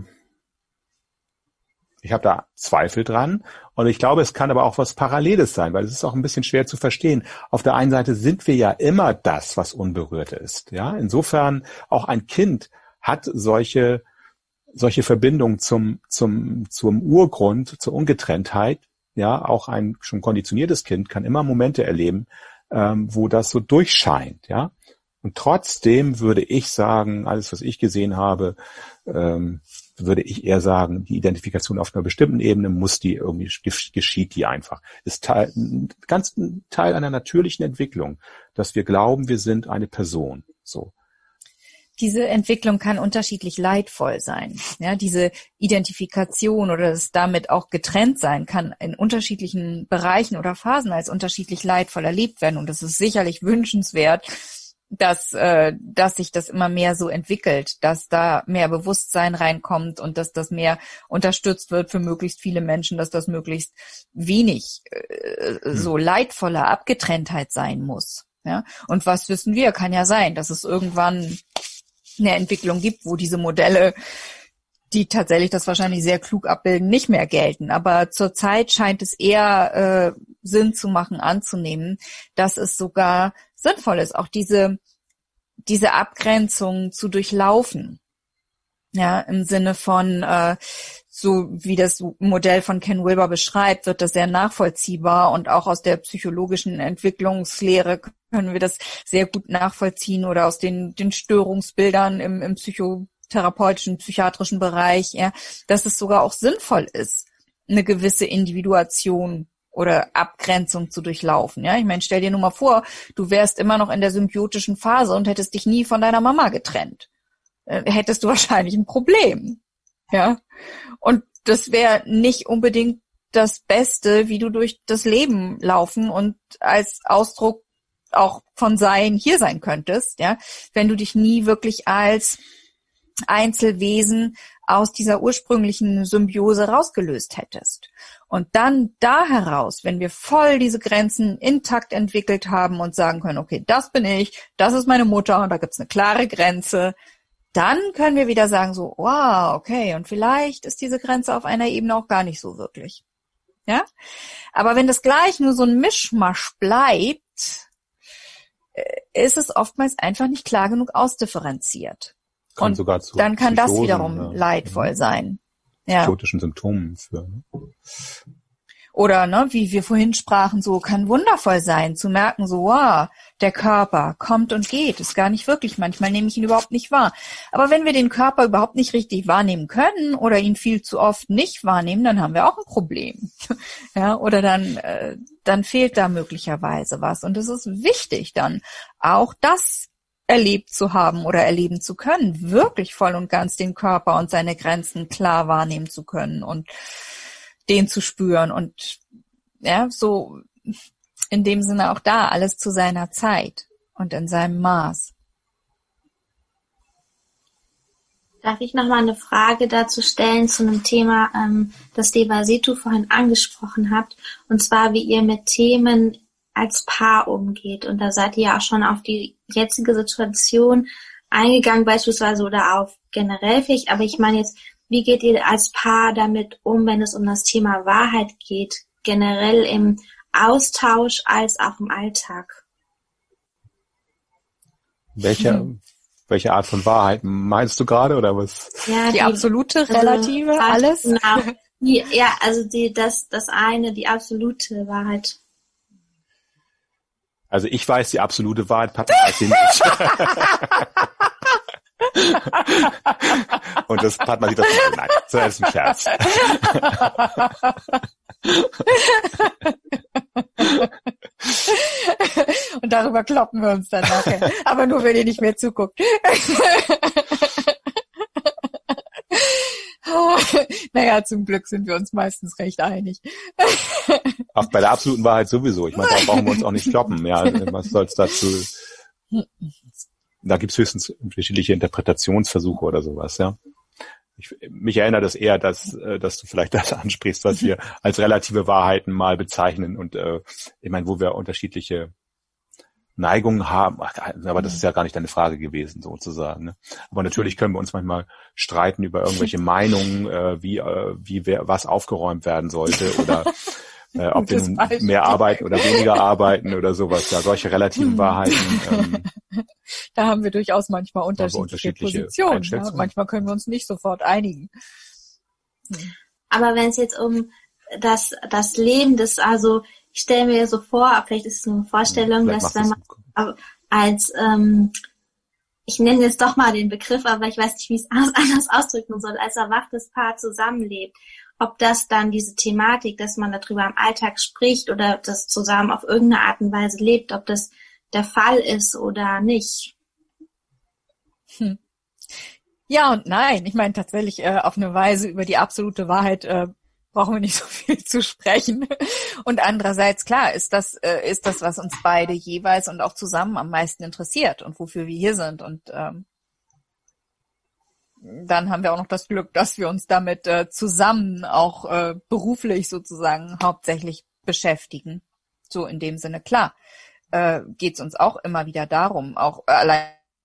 ich habe da Zweifel dran und ich glaube, es kann aber auch was Paralleles sein, weil es ist auch ein bisschen schwer zu verstehen. Auf der einen Seite sind wir ja immer das, was unberührt ist. Ja, insofern auch ein Kind hat solche solche Verbindung zum, zum, zum Urgrund, zur Ungetrenntheit, ja, auch ein schon konditioniertes Kind kann immer Momente erleben, ähm, wo das so durchscheint, ja. Und trotzdem würde ich sagen, alles, was ich gesehen habe, ähm, würde ich eher sagen, die Identifikation auf einer bestimmten Ebene muss die irgendwie, geschieht die einfach. Ist Teil, ganz ein Teil einer natürlichen Entwicklung, dass wir glauben, wir sind eine Person, so. Diese Entwicklung kann unterschiedlich leidvoll sein. Ja, diese Identifikation oder das damit auch getrennt sein kann in unterschiedlichen Bereichen oder Phasen als unterschiedlich leidvoll erlebt werden. Und es ist sicherlich wünschenswert, dass, äh, dass sich das immer mehr so entwickelt, dass da mehr Bewusstsein reinkommt und dass das mehr unterstützt wird für möglichst viele Menschen, dass das möglichst wenig äh, so leidvoller Abgetrenntheit sein muss. Ja, und was wissen wir? Kann ja sein, dass es irgendwann eine Entwicklung gibt, wo diese Modelle, die tatsächlich das wahrscheinlich sehr klug abbilden, nicht mehr gelten. Aber zurzeit scheint es eher äh, Sinn zu machen, anzunehmen, dass es sogar sinnvoll ist, auch diese diese Abgrenzung zu durchlaufen. Ja, im Sinne von, äh, so wie das Modell von Ken Wilber beschreibt, wird das sehr nachvollziehbar und auch aus der psychologischen Entwicklungslehre können wir das sehr gut nachvollziehen oder aus den, den Störungsbildern im, im psychotherapeutischen, psychiatrischen Bereich, ja, dass es sogar auch sinnvoll ist, eine gewisse Individuation oder Abgrenzung zu durchlaufen. Ja, ich meine, stell dir nur mal vor, du wärst immer noch in der symbiotischen Phase und hättest dich nie von deiner Mama getrennt. Hättest du wahrscheinlich ein Problem. Ja. Und das wäre nicht unbedingt das Beste, wie du durch das Leben laufen und als Ausdruck auch von Sein hier sein könntest, ja, wenn du dich nie wirklich als Einzelwesen aus dieser ursprünglichen Symbiose rausgelöst hättest. Und dann da heraus, wenn wir voll diese Grenzen intakt entwickelt haben und sagen können, okay, das bin ich, das ist meine Mutter und da gibt's eine klare Grenze, dann können wir wieder sagen so, wow, okay, und vielleicht ist diese Grenze auf einer Ebene auch gar nicht so wirklich. Ja? Aber wenn das gleich nur so ein Mischmasch bleibt, ist es oftmals einfach nicht klar genug ausdifferenziert. Kann und sogar zu dann kann das Psychosen, wiederum ja. leidvoll sein. Ja. Psychotischen Symptomen führen. Oder, ne, wie wir vorhin sprachen, so kann wundervoll sein, zu merken, so, wow, der Körper kommt und geht, ist gar nicht wirklich, manchmal nehme ich ihn überhaupt nicht wahr. Aber wenn wir den Körper überhaupt nicht richtig wahrnehmen können oder ihn viel zu oft nicht wahrnehmen, dann haben wir auch ein Problem. Ja, oder dann, äh, dann fehlt da möglicherweise was. Und es ist wichtig, dann auch das erlebt zu haben oder erleben zu können, wirklich voll und ganz den Körper und seine Grenzen klar wahrnehmen zu können und den zu spüren und ja, so in dem Sinne auch da alles zu seiner Zeit und in seinem Maß. Darf ich noch mal eine Frage dazu stellen zu einem Thema, ähm, das Devasitu vorhin angesprochen habt, und zwar wie ihr mit Themen als Paar umgeht. Und da seid ihr ja auch schon auf die jetzige Situation eingegangen beispielsweise oder auf generell vielleicht, aber ich meine jetzt, wie geht ihr als Paar damit um, wenn es um das Thema Wahrheit geht, generell im Austausch als auch im Alltag? Welche, hm. welche Art von Wahrheit meinst du gerade oder was? Ja, die, die absolute, also, relative, alles? Genau. Die, ja, also die, das, das eine, die absolute Wahrheit. Also ich weiß die absolute Wahrheit, Papa weiß sie nicht. Und das Partner sieht das nicht. Nein, das ist ein Scherz. Und darüber kloppen wir uns dann nachher. Aber nur, wenn ihr nicht mehr zuguckt. Naja, zum Glück sind wir uns meistens recht einig. Auch bei der absoluten Wahrheit sowieso. Ich meine, da brauchen wir uns auch nicht kloppen. Ja, was soll's dazu? Da gibt's höchstens unterschiedliche Interpretationsversuche oder sowas, ja. Ich, mich erinnert das eher, dass, dass du vielleicht das ansprichst, was wir als relative Wahrheiten mal bezeichnen und äh, ich meine, wo wir unterschiedliche Neigungen haben, aber das ist ja gar nicht deine Frage gewesen, sozusagen. Ne? Aber natürlich können wir uns manchmal streiten über irgendwelche Meinungen, äh, wie äh, wie wer, was aufgeräumt werden sollte oder äh, ob wir nun mehr arbeiten oder weniger arbeiten oder sowas. Ja, solche relativen Wahrheiten. Ähm, da haben wir durchaus manchmal unterschiedliche, unterschiedliche Positionen. Ja? Manchmal können wir uns nicht sofort einigen. Aber wenn es jetzt um das das Leben des, also ich stelle mir so vor, vielleicht ist es nur eine Vorstellung, vielleicht dass wenn man als, ähm, ich nenne jetzt doch mal den Begriff, aber ich weiß nicht, wie ich es anders ausdrücken soll, als erwachtes Paar zusammenlebt, ob das dann diese Thematik, dass man darüber im Alltag spricht oder das zusammen auf irgendeine Art und Weise lebt, ob das der Fall ist oder nicht. Hm. Ja und nein. Ich meine tatsächlich äh, auf eine Weise über die absolute Wahrheit äh, brauchen wir nicht so viel zu sprechen. Und andererseits, klar, ist das, äh, ist das, was uns beide jeweils und auch zusammen am meisten interessiert und wofür wir hier sind. Und ähm, dann haben wir auch noch das Glück, dass wir uns damit äh, zusammen auch äh, beruflich sozusagen hauptsächlich beschäftigen. So in dem Sinne, klar, äh, geht es uns auch immer wieder darum, auch äh, allein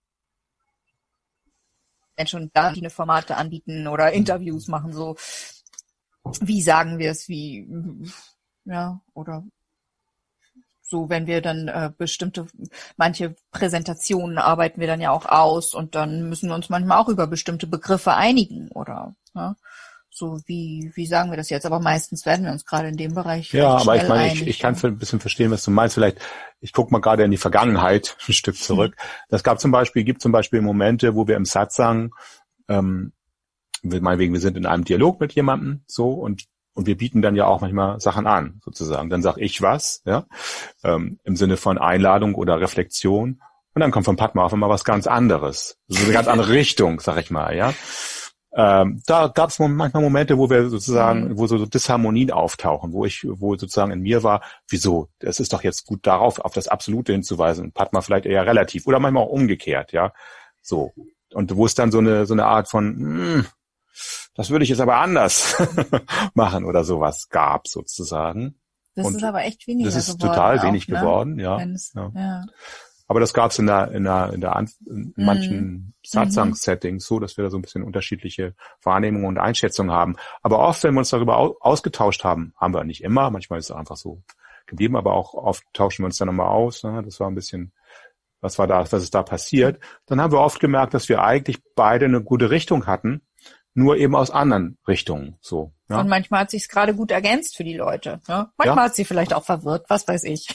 schon da verschiedene Formate anbieten oder Interviews machen, so wie sagen wir es, wie, ja, oder so, wenn wir dann äh, bestimmte, manche Präsentationen arbeiten wir dann ja auch aus und dann müssen wir uns manchmal auch über bestimmte Begriffe einigen oder, ja, so wie, wie sagen wir das jetzt, aber meistens werden wir uns gerade in dem Bereich ja, aber ich meine, ich, ich kann ein bisschen verstehen, was du meinst, vielleicht, ich gucke mal gerade in die Vergangenheit ein Stück zurück. Hm. Das gab zum Beispiel, gibt zum Beispiel Momente, wo wir im Satsang, ähm, meinetwegen, wir sind in einem Dialog mit jemandem, so, und und wir bieten dann ja auch manchmal Sachen an, sozusagen. Dann sag ich was, ja, ähm, im Sinne von Einladung oder Reflexion, und dann kommt von Padma auf einmal was ganz anderes, so eine ganz andere Richtung, sag ich mal, ja. Ähm, da gab es manchmal Momente, wo wir sozusagen, Mhm. wo so Disharmonien auftauchen, wo ich, wo sozusagen in mir war, wieso? Es ist doch jetzt gut darauf, auf das Absolute hinzuweisen und Padma vielleicht eher relativ oder manchmal auch umgekehrt, ja. So. Und wo es dann so eine, so eine Art von, hm, das würde ich jetzt aber anders machen oder sowas gab, sozusagen. Das und ist aber echt weniger Das ist geworden total auch, wenig ne? geworden, ja. Wenn's, ja. ja. Aber das gab es in der, in der, in der, in Mhm. manchen Satsang-Settings so, dass wir da so ein bisschen unterschiedliche Wahrnehmungen und Einschätzungen haben. Aber oft, wenn wir uns darüber au- ausgetauscht haben, haben wir nicht immer, manchmal ist es einfach so geblieben, aber auch oft tauschen wir uns dann nochmal aus. Ne? Das war ein bisschen, was war da, was ist da passiert? Dann haben wir oft gemerkt, dass wir eigentlich beide eine gute Richtung hatten, nur eben aus anderen Richtungen, so. Ja? Und manchmal hat sich's gerade gut ergänzt für die Leute. Ne? Manchmal Ja. hat sie vielleicht auch verwirrt, was weiß ich.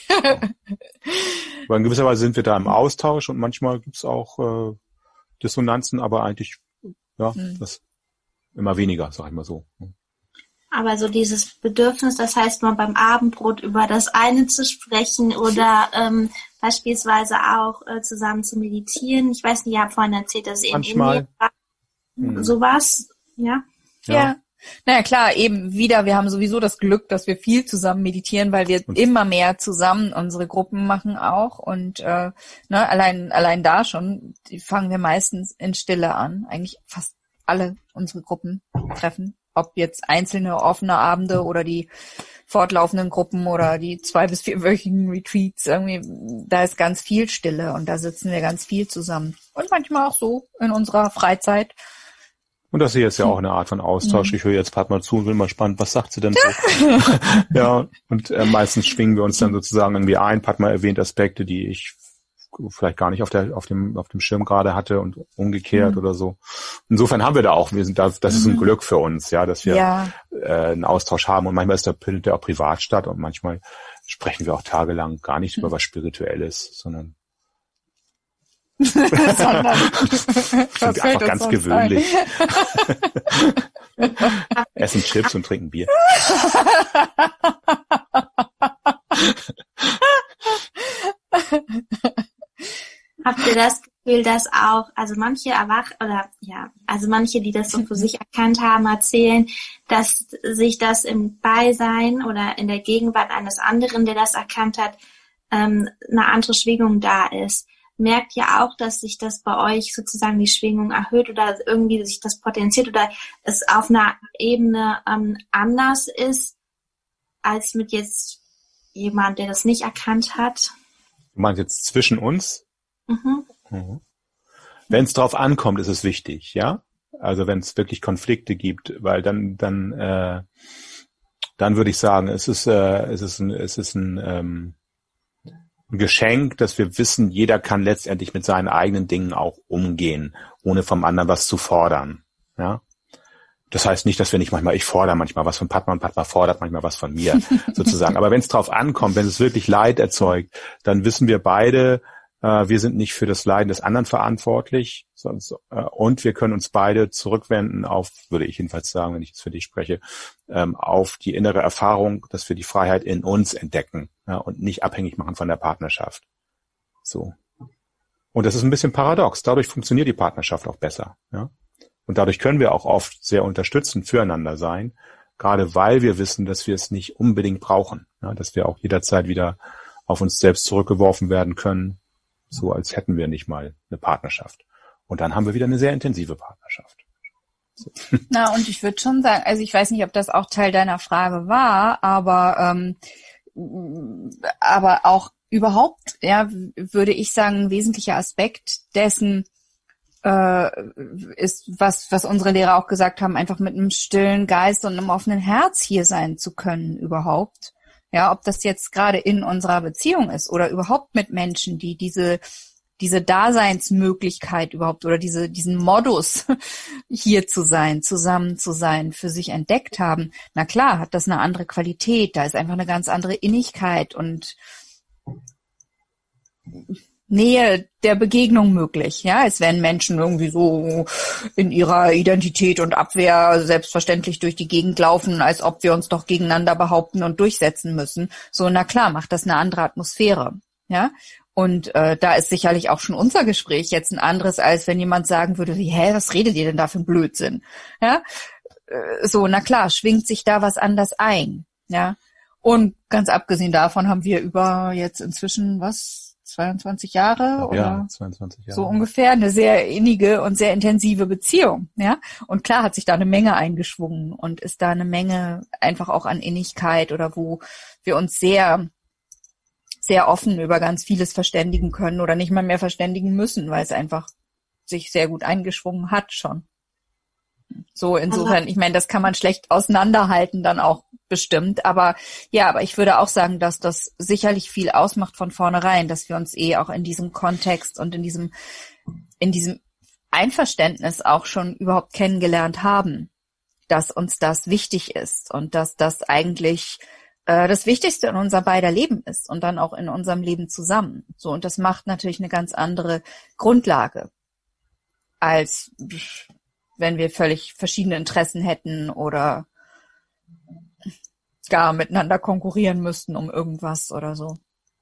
Weil in gewisser Weise sind wir da im Austausch und manchmal gibt's auch äh, Dissonanzen, aber eigentlich ja, Mhm. das immer weniger, sag ich mal so. Aber so dieses Bedürfnis, das heißt mal beim Abendbrot über das eine zu sprechen oder ähm, beispielsweise auch äh, zusammen zu meditieren. Ich weiß nicht, ihr habt vorhin erzählt, dass ihr in Manchmal. Indien wart. Mhm. Sowas, ja. Ja. ja. Naja, klar, eben wieder, wir haben sowieso das Glück, dass wir viel zusammen meditieren, weil wir Und immer mehr zusammen unsere Gruppen machen auch und äh, ne, allein allein da schon, die fangen wir meistens in Stille an, eigentlich fast alle unsere Gruppen treffen, ob jetzt einzelne offene Abende oder die fortlaufenden Gruppen oder die zwei- bis vierwöchigen Retreats, irgendwie, da ist ganz viel Stille und da sitzen wir ganz viel zusammen und manchmal auch so in unserer Freizeit. Und das ist jetzt ja auch eine Art von Austausch. Ich höre jetzt Padma zu und bin mal spannend, was sagt sie denn so? Ja, und äh, meistens schwingen wir uns dann sozusagen irgendwie ein. Padma erwähnt Aspekte, die ich vielleicht gar nicht auf der auf dem auf dem Schirm gerade hatte und umgekehrt mhm. oder so. Insofern haben wir da auch, wir sind da, das ist ein Glück für uns, ja, dass wir ja. äh, einen Austausch haben und manchmal ist der findet der auch privat statt und manchmal sprechen wir auch tagelang gar nicht mhm. über was Spirituelles, sondern sondern sind einfach ganz gewöhnlich. Essen Chips und trinken Bier. Habt ihr das Gefühl, dass auch, also manche erwach oder ja, also manche, die das so für sich erkannt haben, erzählen, dass sich das im Beisein oder in der Gegenwart eines anderen, der das erkannt hat, ähm, eine andere Schwingung da ist. Merkt ihr auch, dass sich das bei euch sozusagen die Schwingung erhöht oder irgendwie sich das potenziert oder es auf einer Ebene ähm, anders ist, als mit jetzt jemand, der das nicht erkannt hat? Du meinst jetzt zwischen uns? Mhm. Mhm. Wenn es drauf ankommt, ist es wichtig, ja? Also wenn es wirklich Konflikte gibt, weil dann dann äh, dann würde ich sagen, es ist äh, es ist ein es ist ein ähm, ein Geschenk, dass wir wissen, jeder kann letztendlich mit seinen eigenen Dingen auch umgehen, ohne vom anderen was zu fordern. Ja, das heißt nicht, dass wir nicht manchmal, ich fordere manchmal was von Padma und Padma fordert manchmal was von mir, sozusagen. Aber wenn es drauf ankommt, wenn es wirklich Leid erzeugt, dann wissen wir beide, äh, wir sind nicht für das Leiden des anderen verantwortlich, sonst, äh, und wir können uns beide zurückwenden auf, würde ich jedenfalls sagen, wenn ich jetzt für dich spreche, ähm, auf die innere Erfahrung, dass wir die Freiheit in uns entdecken, ja, und nicht abhängig machen von der Partnerschaft. So. Und das ist ein bisschen paradox. Dadurch funktioniert die Partnerschaft auch besser, ja. Und dadurch können wir auch oft sehr unterstützend füreinander sein, gerade weil wir wissen, dass wir es nicht unbedingt brauchen, ja, dass wir auch jederzeit wieder auf uns selbst zurückgeworfen werden können, so als hätten wir nicht mal eine Partnerschaft. Und dann haben wir wieder eine sehr intensive Partnerschaft. So. Na, und ich würde schon sagen, also ich weiß nicht, ob das auch Teil deiner Frage war, aber ähm, aber auch überhaupt, ja, würde ich sagen, ein wesentlicher Aspekt dessen äh, ist, was was unsere Lehrer auch gesagt haben, einfach mit einem stillen Geist und einem offenen Herz hier sein zu können überhaupt. Ja, ob das jetzt gerade in unserer Beziehung ist oder überhaupt mit Menschen, die diese diese Daseinsmöglichkeit überhaupt oder diese diesen Modus hier zu sein, zusammen zu sein, für sich entdeckt haben. Na klar, hat das eine andere Qualität, da ist einfach eine ganz andere Innigkeit und Nähe der Begegnung möglich, ja, als wären Menschen irgendwie so in ihrer Identität und Abwehr selbstverständlich durch die Gegend laufen, als ob wir uns doch gegeneinander behaupten und durchsetzen müssen. So, na klar, macht das eine andere Atmosphäre, ja. Und äh, da ist sicherlich auch schon unser Gespräch jetzt ein anderes, als wenn jemand sagen würde, wie, hä, was redet ihr denn da für ein Blödsinn? Ja, äh, so, na klar, schwingt sich da was anders ein, ja. Und ganz abgesehen davon haben wir über jetzt inzwischen, was, zweiundzwanzig Jahre oder ja, zweiundzwanzig Jahre. So ungefähr, eine sehr innige und sehr intensive Beziehung, ja. Und klar hat sich da eine Menge eingeschwungen und ist da eine Menge einfach auch an Innigkeit oder wo wir uns sehr sehr offen über ganz vieles verständigen können oder nicht mal mehr verständigen müssen, weil es einfach sich sehr gut eingeschwungen hat schon. So insofern, ich meine, das kann man schlecht auseinanderhalten dann auch bestimmt, aber ja, aber ich würde auch sagen, dass das sicherlich viel ausmacht von vornherein, dass wir uns eh auch in diesem Kontext und in diesem in diesem Einverständnis auch schon überhaupt kennengelernt haben, dass uns das wichtig ist und dass das eigentlich das Wichtigste in unser beider Leben ist und dann auch in unserem Leben zusammen. So, und das macht natürlich eine ganz andere Grundlage, als wenn wir völlig verschiedene Interessen hätten oder gar miteinander konkurrieren müssten um irgendwas oder so.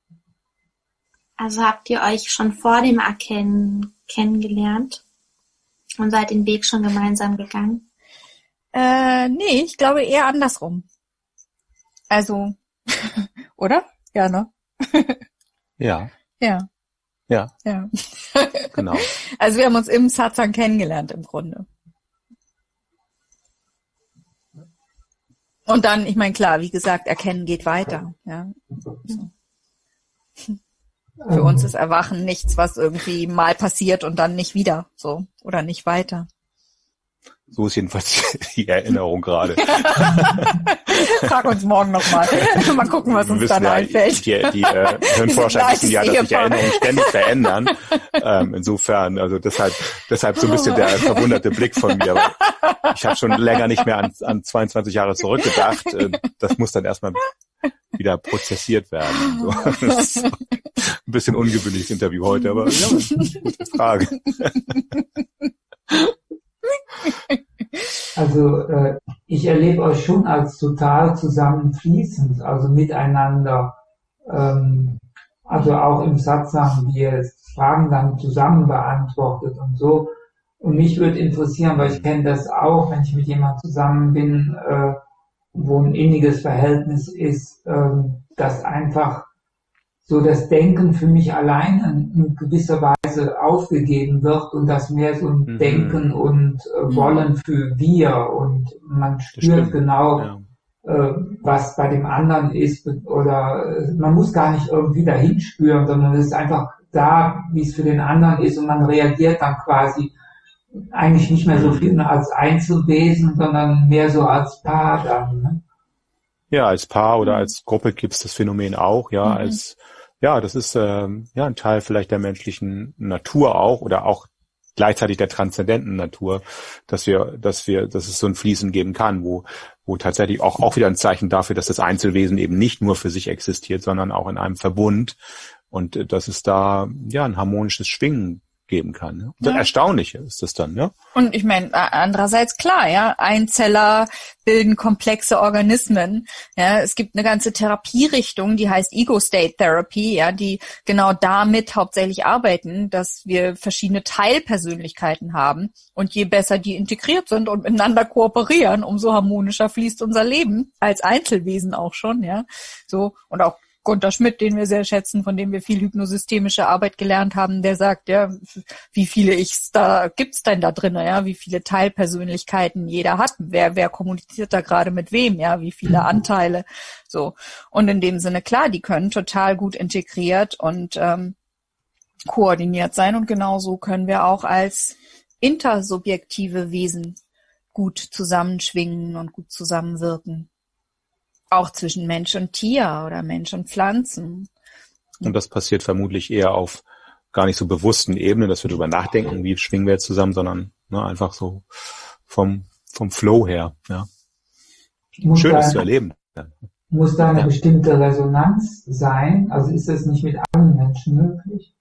Also habt ihr euch schon vor dem Erkennen kennengelernt und seid den Weg schon gemeinsam gegangen? Äh, nee, ich glaube eher andersrum. Also, oder? Ja, ne? Ja. Ja. Ja. Ja. Genau. Also wir haben uns im Satsang kennengelernt im Grunde. Und dann, ich meine, klar, wie gesagt, Erkennen geht weiter. Ja. So. Für uns ist Erwachen nichts, was irgendwie mal passiert und dann nicht wieder, so, oder nicht weiter. So ist jedenfalls die Erinnerung gerade. Frag uns morgen nochmal. Mal gucken, was uns dann ja, einfällt. Die, die äh, Hirnforscher wissen ja, dass sich Erinnerungen ständig verändern. Ähm, insofern, also deshalb, deshalb so ein bisschen der verwunderte Blick von mir. Aber ich habe schon länger nicht mehr an, an zweiundzwanzig Jahre zurückgedacht. Das muss dann erstmal wieder prozessiert werden. So. Das ist ein bisschen ungewöhnliches Interview heute, aber ja, gute Frage. Also äh, ich erlebe euch schon als total zusammenfließend, also miteinander. Ähm, also auch im Satsang, wie ihr Fragen dann zusammen beantwortet und so. Und mich würde interessieren, weil ich kenne das auch, wenn ich mit jemandem zusammen bin, äh, wo ein inniges Verhältnis ist, äh, dass einfach so das Denken für mich allein in gewisser Weise aufgegeben wird und das mehr so ein mhm. Denken und äh, Wollen für wir und man spürt genau, ja. äh, was bei dem anderen ist oder äh, man muss gar nicht irgendwie dahin spüren, sondern es ist einfach da, wie es für den anderen ist und man reagiert dann quasi eigentlich nicht mehr so viel als Einzelwesen, sondern mehr so als Paar dann. Ne? Ja, als Paar oder als Gruppe gibt es das Phänomen auch, ja, mhm. als Ja, das ist ähm, ja ein Teil vielleicht der menschlichen Natur auch oder auch gleichzeitig der transzendenten Natur, dass wir, dass wir, dass es so ein Fließen geben kann, wo wo tatsächlich auch auch wieder ein Zeichen dafür, dass das Einzelwesen eben nicht nur für sich existiert, sondern auch in einem Verbund und äh, dass es da ja ein harmonisches Schwingen geben kann. Ne? Ja. Erstaunlich ist das dann, ne? Und ich meine, andererseits klar, ja, Einzeller bilden komplexe Organismen. Ja, es gibt eine ganze Therapierichtung, die heißt Ego State Therapy, ja, die genau damit hauptsächlich arbeiten, dass wir verschiedene Teilpersönlichkeiten haben und je besser die integriert sind und miteinander kooperieren, umso harmonischer fließt unser Leben als Einzelwesen auch schon, ja. So und auch Gunter Schmidt, den wir sehr schätzen, von dem wir viel hypnosystemische Arbeit gelernt haben, der sagt, ja, wie viele Ichs da gibt's denn da drin, ja, wie viele Teilpersönlichkeiten jeder hat, wer wer kommuniziert da gerade mit wem, ja, wie viele Anteile, so. Und in dem Sinne, klar, die können total gut integriert und ähm, koordiniert sein und genauso können wir auch als intersubjektive Wesen gut zusammenschwingen und gut zusammenwirken. Auch zwischen Mensch und Tier oder Mensch und Pflanzen. Und das passiert vermutlich eher auf gar nicht so bewussten Ebenen, dass wir darüber nachdenken, wie schwingen wir jetzt zusammen, sondern ne, einfach so vom vom Flow her. Ja. Schön, das zu erleben. Ja. Muss da eine ja. bestimmte Resonanz sein? Also ist das nicht mit allen Menschen möglich?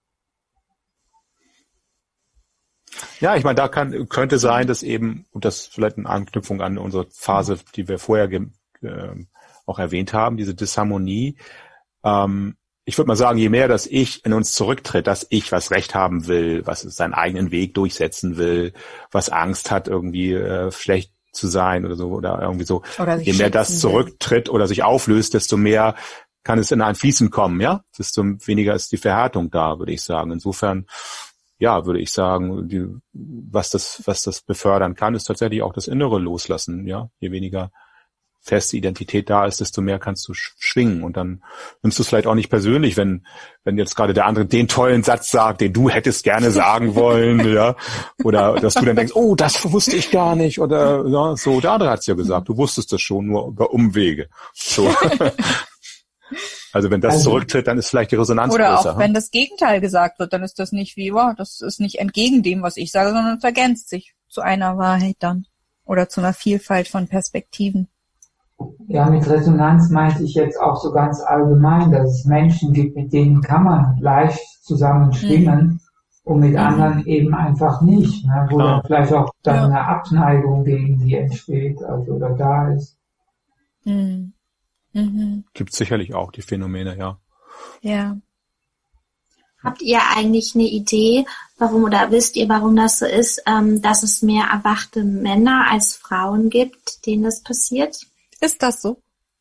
Ja, ich meine, da kann könnte sein, dass eben, und das vielleicht eine Anknüpfung an unsere Phase, die wir vorher ge- äh, auch erwähnt haben, diese Disharmonie, ähm, ich würde mal sagen, je mehr das Ich in uns zurücktritt, das Ich, was Recht haben will, was seinen eigenen Weg durchsetzen will, was Angst hat, irgendwie äh, schlecht zu sein oder so, oder irgendwie so, oder je mehr das zurücktritt oder sich auflöst, desto mehr kann es in ein Fließen kommen, ja? Desto weniger ist die Verhärtung da, würde ich sagen. Insofern, ja, würde ich sagen, die, was das, was das befördern kann, ist tatsächlich auch das innere Loslassen, ja? Je weniger feste Identität da ist, desto mehr kannst du schwingen, und dann nimmst du es vielleicht auch nicht persönlich, wenn wenn jetzt gerade der andere den tollen Satz sagt, den du hättest gerne sagen wollen, ja, oder dass du dann denkst, oh, das wusste ich gar nicht, oder ja, so, der andere hat's ja gesagt, du wusstest das schon, nur über Umwege. So. Also wenn das also, zurücktritt, dann ist vielleicht die Resonanz oder größer. Oder auch wenn das Gegenteil gesagt wird, dann ist das nicht wie, wow, das ist nicht entgegen dem, was ich sage, sondern es ergänzt sich zu einer Wahrheit dann oder zu einer Vielfalt von Perspektiven. Ja, mit Resonanz meinte ich jetzt auch so ganz allgemein, dass es Menschen gibt, mit denen kann man leicht zusammen schwingen mhm. und mit mhm. anderen eben einfach nicht, ne, wo Klar. dann vielleicht auch dann ja. eine Abneigung gegen die entsteht, also oder da ist. Mhm. Mhm. Gibt sicherlich auch die Phänomene, ja. Ja. Habt ihr eigentlich eine Idee, warum, oder wisst ihr, warum das so ist, ähm, dass es mehr erwachte Männer als Frauen gibt, denen das passiert? Ist das so?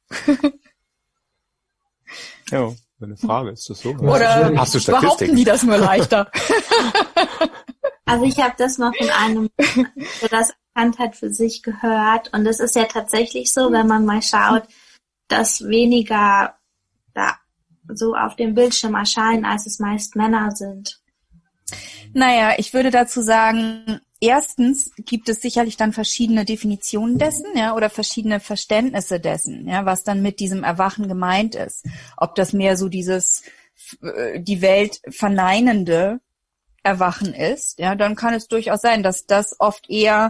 Ja, eine Frage, ist das so? Oder hast du Statistiken? Behaupten die das nur leichter? Also ich habe das mal von einem, der das erkannt hat, für sich gehört, und es ist ja tatsächlich so, wenn man mal schaut, dass weniger da so auf dem Bildschirm erscheinen, als es meist Männer sind. Naja, ich würde dazu sagen, erstens gibt es sicherlich dann verschiedene Definitionen dessen, ja, oder verschiedene Verständnisse dessen, ja, was dann mit diesem Erwachen gemeint ist. Ob das mehr so dieses die Welt verneinende Erwachen ist, ja, dann kann es durchaus sein, dass das oft eher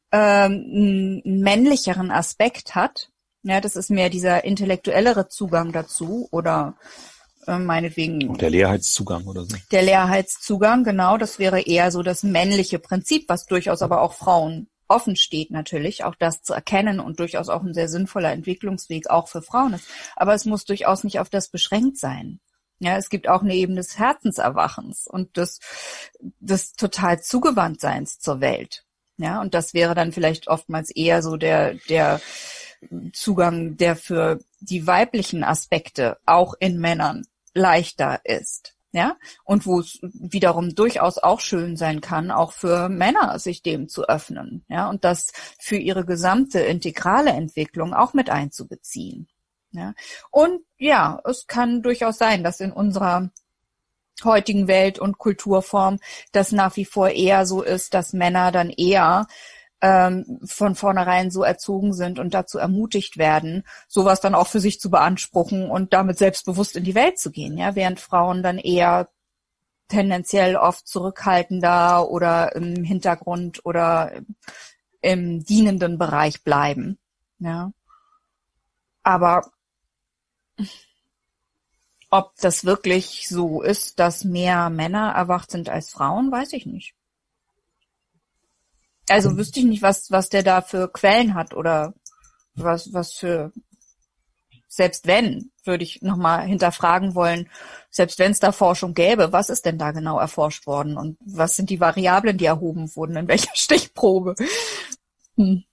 ähm, einen männlicheren Aspekt hat. Ja, das ist mehr dieser intellektuellere Zugang dazu oder äh, meinetwegen der Leerheitszugang oder so. Der Leerheitszugang, genau, das wäre eher so das männliche Prinzip, was durchaus aber auch Frauen offen steht natürlich, auch das zu erkennen und durchaus auch ein sehr sinnvoller Entwicklungsweg auch für Frauen ist. Aber es muss durchaus nicht auf das beschränkt sein. Ja, es gibt auch eine Ebene des Herzenserwachens und des, des total Zugewandtseins zur Welt. Ja, und das wäre dann vielleicht oftmals eher so der, der Zugang, der für die weiblichen Aspekte auch in Männern leichter ist, ja, und wo es wiederum durchaus auch schön sein kann, auch für Männer sich dem zu öffnen, ja, und das für ihre gesamte integrale Entwicklung auch mit einzubeziehen, ja. Und ja, es kann durchaus sein, dass in unserer heutigen Welt und Kulturform das nach wie vor eher so ist, dass Männer dann eher von vornherein so erzogen sind und dazu ermutigt werden, sowas dann auch für sich zu beanspruchen und damit selbstbewusst in die Welt zu gehen, ja, während Frauen dann eher tendenziell oft zurückhaltender oder im Hintergrund oder im dienenden Bereich bleiben, ja. Aber ob das wirklich so ist, dass mehr Männer erwacht sind als Frauen, weiß ich nicht. Also wüsste ich nicht, was was der da für Quellen hat oder was was für, selbst wenn, würde ich nochmal hinterfragen wollen, selbst wenn es da Forschung gäbe, was ist denn da genau erforscht worden und was sind die Variablen, die erhoben wurden, in welcher Stichprobe? Hm.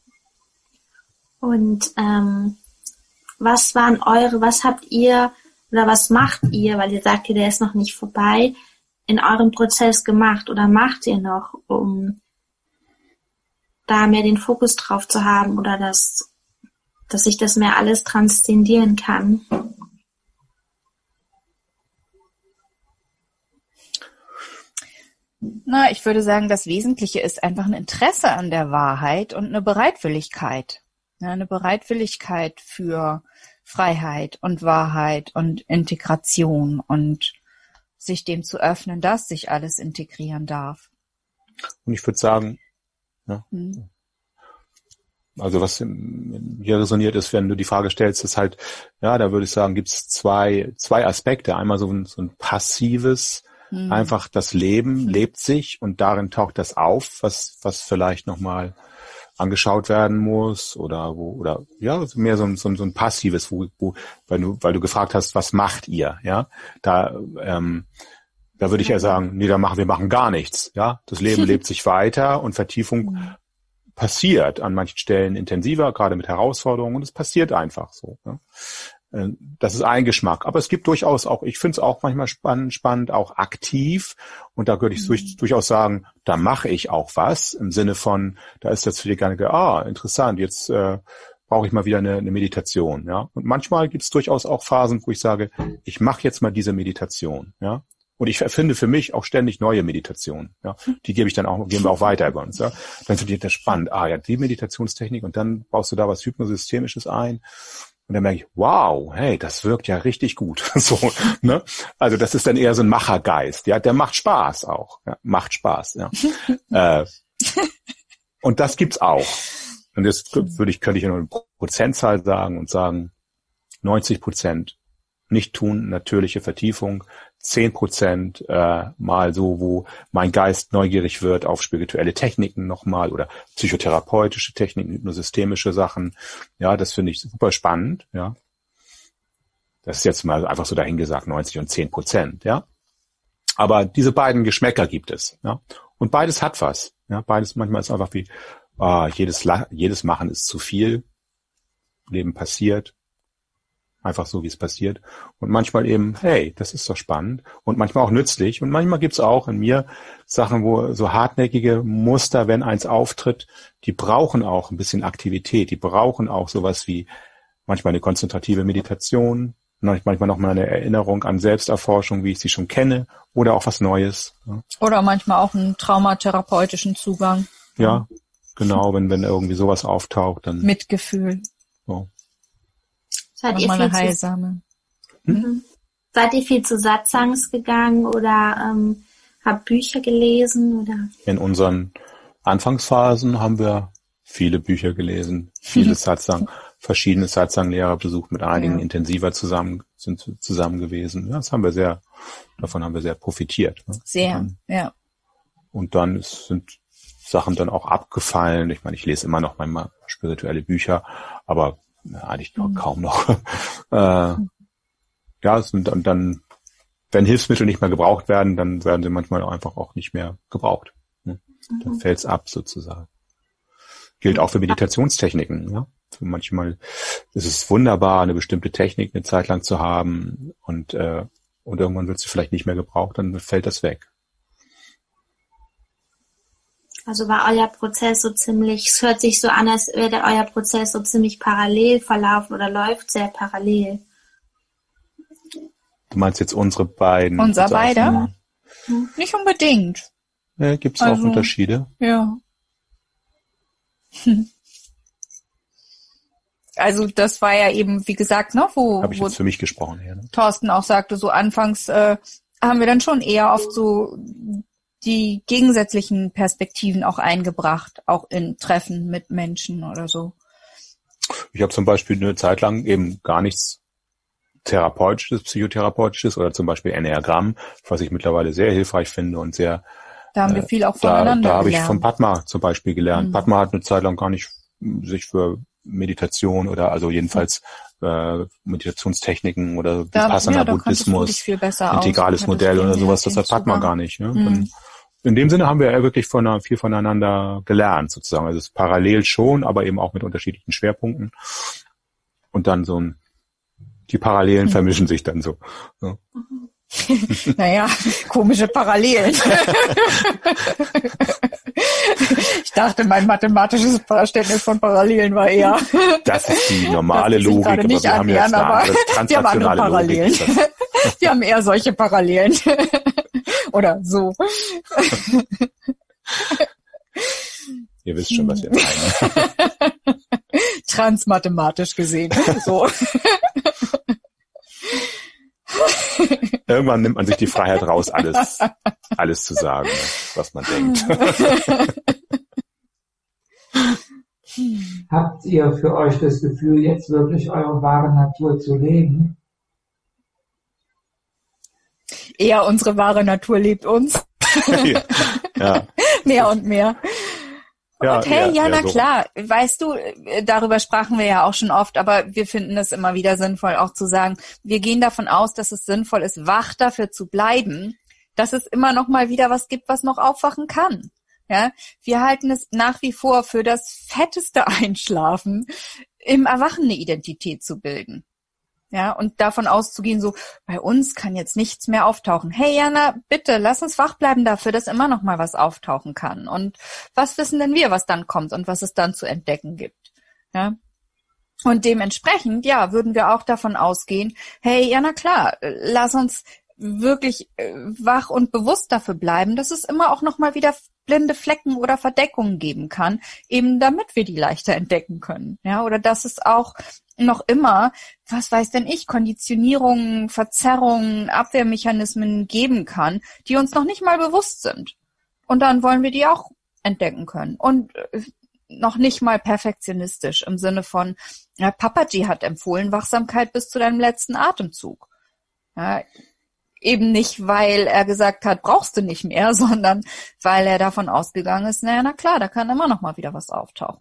Und ähm, was waren eure, was habt ihr oder was macht ihr, weil ihr sagt, der ist noch nicht vorbei, in eurem Prozess gemacht oder macht ihr noch, um da mehr den Fokus drauf zu haben oder dass, dass ich das mehr alles transzendieren kann? Na, ich würde sagen, das Wesentliche ist einfach ein Interesse an der Wahrheit und eine Bereitwilligkeit. Ja, eine Bereitwilligkeit für Freiheit und Wahrheit und Integration und sich dem zu öffnen, dass sich alles integrieren darf. Und ich würde sagen, ja. Hm. Also was hier resoniert ist, wenn du die Frage stellst, ist halt, ja, da würde ich sagen, gibt es zwei zwei Aspekte. Einmal so ein, so ein passives, hm. einfach das Leben lebt sich und darin taucht das auf, was was vielleicht nochmal angeschaut werden muss oder wo oder ja mehr so ein so ein, so ein passives, wo, wo weil du weil du gefragt hast, was macht ihr, ja, da ähm, da würde ich ja sagen, nee, da machen wir machen gar nichts, ja, das Leben lebt sich weiter und Vertiefung passiert an manchen Stellen intensiver, gerade mit Herausforderungen und es passiert einfach so. Ja. Das ist ein Geschmack. Aber es gibt durchaus auch, ich finde es auch manchmal spannend, spannend, auch aktiv. Und da würde ich durch, durchaus sagen, da mache ich auch was im Sinne von, da ist jetzt für die Gedanke, ah, interessant, jetzt äh, brauche ich mal wieder eine, eine Meditation. Ja. Und manchmal gibt es durchaus auch Phasen, wo ich sage, ich mache jetzt mal diese Meditation. Ja. Und ich erfinde für mich auch ständig neue Meditationen. Ja. Die gebe ich dann auch, geben wir auch weiter über uns. Ja. Dann finde ich das spannend. Ah ja, die Meditationstechnik und dann baust du da was Hypnosystemisches ein. Und dann merke ich, wow, hey, das wirkt ja richtig gut. So, ne? Also das ist dann eher so ein Machergeist, ja, der macht Spaß auch, ja, macht Spaß, ja. äh, und das gibt's auch. Und jetzt würde ich, könnte ich nur eine Prozentzahl sagen und sagen, neunzig Prozent nicht tun, natürliche Vertiefung, zehn Prozent äh, mal so, wo mein Geist neugierig wird auf spirituelle Techniken nochmal oder psychotherapeutische Techniken, hypnosystemische Sachen. Ja, das finde ich super spannend, ja. Das ist jetzt mal einfach so dahingesagt, neunzig und zehn Prozent, ja. Aber diese beiden Geschmäcker gibt es, ja. Und beides hat was, ja. Beides manchmal ist einfach wie, ah, jedes, jedes Machen ist zu viel. Leben passiert. Einfach so, wie es passiert. Und manchmal eben, hey, das ist doch spannend. Und manchmal auch nützlich. Und manchmal gibt's auch in mir Sachen, wo so hartnäckige Muster, wenn eins auftritt, die brauchen auch ein bisschen Aktivität. Die brauchen auch sowas wie manchmal eine konzentrative Meditation, manchmal noch mal eine Erinnerung an Selbsterforschung, wie ich sie schon kenne, oder auch was Neues. Oder manchmal auch einen traumatherapeutischen Zugang. Ja, genau, wenn, wenn irgendwie sowas auftaucht, dann. Mitgefühl. So. Seid ihr, viel heilsame. Zu, hm? Seid ihr viel zu Satsangs gegangen oder ähm, habt Bücher gelesen? Oder? In unseren Anfangsphasen haben wir viele Bücher gelesen, viele Satsang, verschiedene Satsang-Lehrer besucht, mit einigen ja. intensiver zusammen sind zusammen gewesen. Ja, das haben wir sehr, davon haben wir sehr profitiert. Ne? Sehr, und dann, ja. Und dann ist, sind Sachen dann auch abgefallen. Ich meine, ich lese immer noch manchmal spirituelle Bücher, aber ja, eigentlich mhm. kaum noch. äh, ja, es sind, und dann, wenn Hilfsmittel nicht mehr gebraucht werden, dann werden sie manchmal einfach auch nicht mehr gebraucht. Ne? Mhm. Dann fällt's ab sozusagen. Gilt auch für Meditationstechniken. Ja? Manchmal ist es wunderbar, eine bestimmte Technik eine Zeit lang zu haben und, äh, und irgendwann wird sie vielleicht nicht mehr gebraucht, dann fällt das weg. Also war euer Prozess so ziemlich, es hört sich so an, als wäre euer Prozess so ziemlich parallel verlaufen oder läuft sehr parallel. Du meinst jetzt unsere beiden? Unser beide? Hm. Nicht unbedingt. Ja, gibt es also, auch Unterschiede? Ja. Also das war ja eben, wie gesagt, ne, wo, Hab ich wo jetzt für mich gesprochen, ja, ne? Thorsten auch sagte, so anfangs äh, haben wir dann schon eher oft so die gegensätzlichen Perspektiven auch eingebracht, auch in Treffen mit Menschen oder so. Ich habe zum Beispiel eine Zeit lang eben gar nichts Therapeutisches, Psychotherapeutisches oder zum Beispiel Enneagramm, was ich mittlerweile sehr hilfreich finde und sehr. Da haben wir viel auch voneinander Da, da habe ich gelernt. von Padma zum Beispiel gelernt. Mhm. Padma hat eine Zeit lang gar nicht sich für Meditation oder also jedenfalls äh, Meditationstechniken oder Vipassana, ja, Buddhismus, integrales aus. Modell oder sowas, das hat Padma gar nicht. Ne? Mhm. In dem Sinne haben wir ja wirklich von, viel voneinander gelernt sozusagen. Also es ist parallel schon, aber eben auch mit unterschiedlichen Schwerpunkten. Und dann so ein, die Parallelen mhm. vermischen sich dann so. Ja. Naja, komische Parallelen. Ich dachte, mein mathematisches Verständnis von Parallelen war eher. Das ist die normale Logik, aber wir haben jetzt eine andere transnationale Parallelen. Logik. Wir haben eher solche Parallelen. Oder so. Ihr wisst schon, was wir meinen. Transmathematisch gesehen. So. Irgendwann nimmt man sich die Freiheit raus, alles, alles zu sagen, was man denkt. Habt ihr für euch das Gefühl, jetzt wirklich eure wahre Natur zu leben? Eher unsere wahre Natur lebt uns. Ja. Mehr und mehr. Ja, und hey, eher, ja, eher na so. klar, weißt du, darüber sprachen wir ja auch schon oft, aber wir finden es immer wieder sinnvoll, auch zu sagen, wir gehen davon aus, dass es sinnvoll ist, wach dafür zu bleiben, dass es immer noch mal wieder was gibt, was noch aufwachen kann. Ja, wir halten es nach wie vor für das fetteste Einschlafen, im Erwachen eine Identität zu bilden. Ja, und davon auszugehen, so, bei uns kann jetzt nichts mehr auftauchen. Hey Jana, bitte, lass uns wach bleiben dafür, dass immer noch mal was auftauchen kann. Und was wissen denn wir, was dann kommt und was es dann zu entdecken gibt? Ja. Und dementsprechend, ja, würden wir auch davon ausgehen, hey, ja, na klar, lass uns wirklich äh, wach und bewusst dafür bleiben, dass es immer auch noch mal wieder blinde Flecken oder Verdeckungen geben kann, eben damit wir die leichter entdecken können. Ja, oder dass es auch noch immer, was weiß denn ich, Konditionierungen, Verzerrungen, Abwehrmechanismen geben kann, die uns noch nicht mal bewusst sind. Und dann wollen wir die auch entdecken können. Und äh, noch nicht mal perfektionistisch im Sinne von, ja, Papaji hat empfohlen, Wachsamkeit bis zu deinem letzten Atemzug. Ja, eben nicht, weil er gesagt hat, brauchst du nicht mehr, sondern weil er davon ausgegangen ist, naja, na klar, da kann immer noch mal wieder was auftauchen.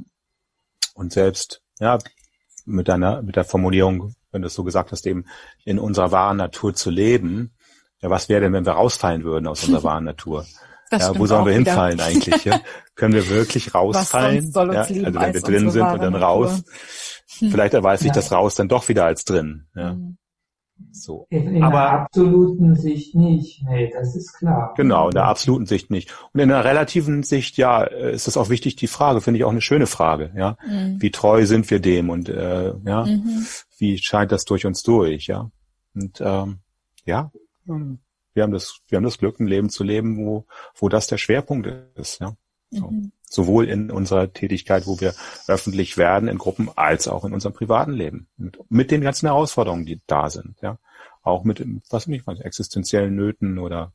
Und selbst, ja, mit deiner, mit der Formulierung, wenn du es so gesagt hast, eben in unserer wahren Natur zu leben, ja, was wäre denn, wenn wir rausfallen würden aus unserer wahren Natur? Das ja, wo sollen wir wieder. hinfallen eigentlich? Ja? Können wir wirklich rausfallen? Soll uns ja, lieben also wenn wir als drin sind und dann Natur. raus, vielleicht erweist sich Ja. das raus dann doch wieder als drin. Ja. Mhm. So. In, in Aber- der absoluten Sicht nicht. Nee, das ist klar. Genau, in der absoluten Sicht nicht. Und in der relativen Sicht, ja, ist es auch wichtig, die Frage, finde ich auch eine schöne Frage, ja. Mhm. Wie treu sind wir dem und äh, ja, Mhm. wie scheint das durch uns durch, ja. Und ähm, ja, ähm, wir haben das, wir haben das Glück, ein Leben zu leben, wo, wo das der Schwerpunkt ist, ja. So. Mhm. Sowohl in unserer Tätigkeit, wo wir öffentlich werden in Gruppen, als auch in unserem privaten Leben. Mit, mit den ganzen Herausforderungen, die da sind, ja. Auch mit, was nicht, was existenziellen Nöten oder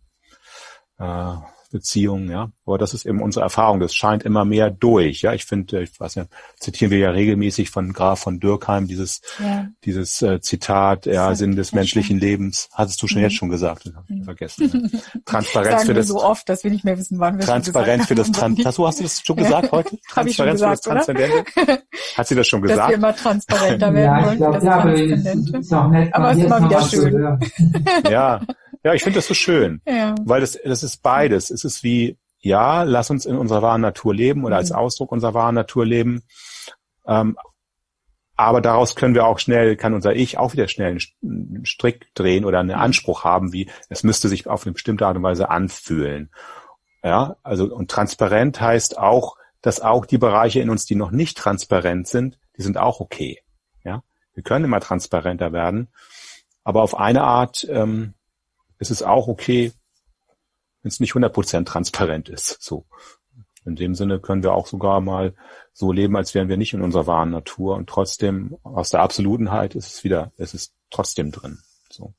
äh, Beziehungen, ja. Aber das ist eben unsere Erfahrung. Das scheint immer mehr durch, ja. Ich finde, ich weiß ja, zitieren wir ja regelmäßig von Graf von Dürkheim dieses, Ja. dieses äh, Zitat, ja, Das Sinn des ja menschlichen schon. Lebens. Hattest du schon Mhm. jetzt schon gesagt? Das habe ich Mhm. vergessen. Ja. Transparenz Sagen für wir das, so oft, dass wir nicht mehr wissen, wann wir Transparenz für das schon gesagt haben. Trans, so hast du das schon gesagt heute? Hab ich schon Transparenz für das gesagt, oder? Transzendente? Hat sie das schon Dass wir gesagt? immer transparenter werden Ja, ich wollen. glaube, das ja, aber es Transzendente. ist auch nett, Aber mal es ist jetzt immer noch wieder mal zu schön. hören. Ja, ja, ich finde das so schön, Ja. weil das, das ist beides. Es ist wie, ja, lass uns in unserer wahren Natur leben oder Mhm. als Ausdruck unserer wahren Natur leben. Ähm, aber daraus können wir auch schnell, kann unser Ich auch wieder schnell einen Strick drehen oder einen Anspruch haben, wie es müsste sich auf eine bestimmte Art und Weise anfühlen. Ja, also und transparent heißt auch, dass auch die Bereiche in uns, die noch nicht transparent sind, die sind auch okay. Ja, wir können immer transparenter werden, aber auf eine Art ähm, ist es auch okay, wenn es nicht hundert Prozent transparent ist. So. In dem Sinne können wir auch sogar mal so leben, als wären wir nicht in unserer wahren Natur und trotzdem aus der Absolutenheit ist es wieder, es ist trotzdem drin. So.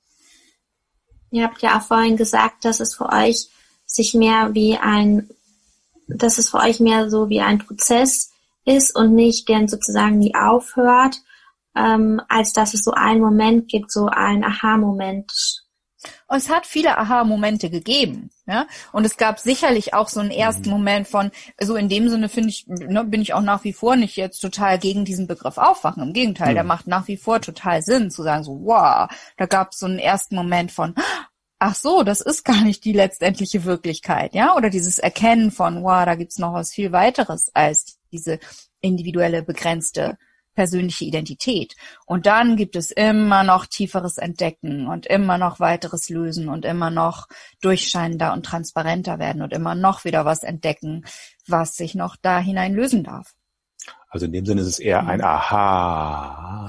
Ihr habt ja auch vorhin gesagt, dass es für euch sich mehr wie ein, dass es für euch mehr so wie ein Prozess ist und nicht der sozusagen nie aufhört, ähm, als dass es so einen Moment gibt, so einen Aha-Moment. Und es hat viele Aha-Momente gegeben, ja. Und es gab sicherlich auch so einen ersten Mhm. Moment von, so in dem Sinne finde ich, ne, bin ich auch nach wie vor nicht jetzt total gegen diesen Begriff Aufwachen. Im Gegenteil, Mhm. der macht nach wie vor total Sinn, zu sagen so, wow, da gab es so einen ersten Moment von, ach so, das ist gar nicht die letztendliche Wirklichkeit, ja. Oder dieses Erkennen von, wow, da gibt's noch was viel weiteres als diese individuelle, begrenzte persönliche Identität. Und dann gibt es immer noch tieferes Entdecken und immer noch weiteres Lösen und immer noch durchscheinender und transparenter werden und immer noch wieder was entdecken, was sich noch da hinein lösen darf. Also in dem Sinne ist es eher ein Aha.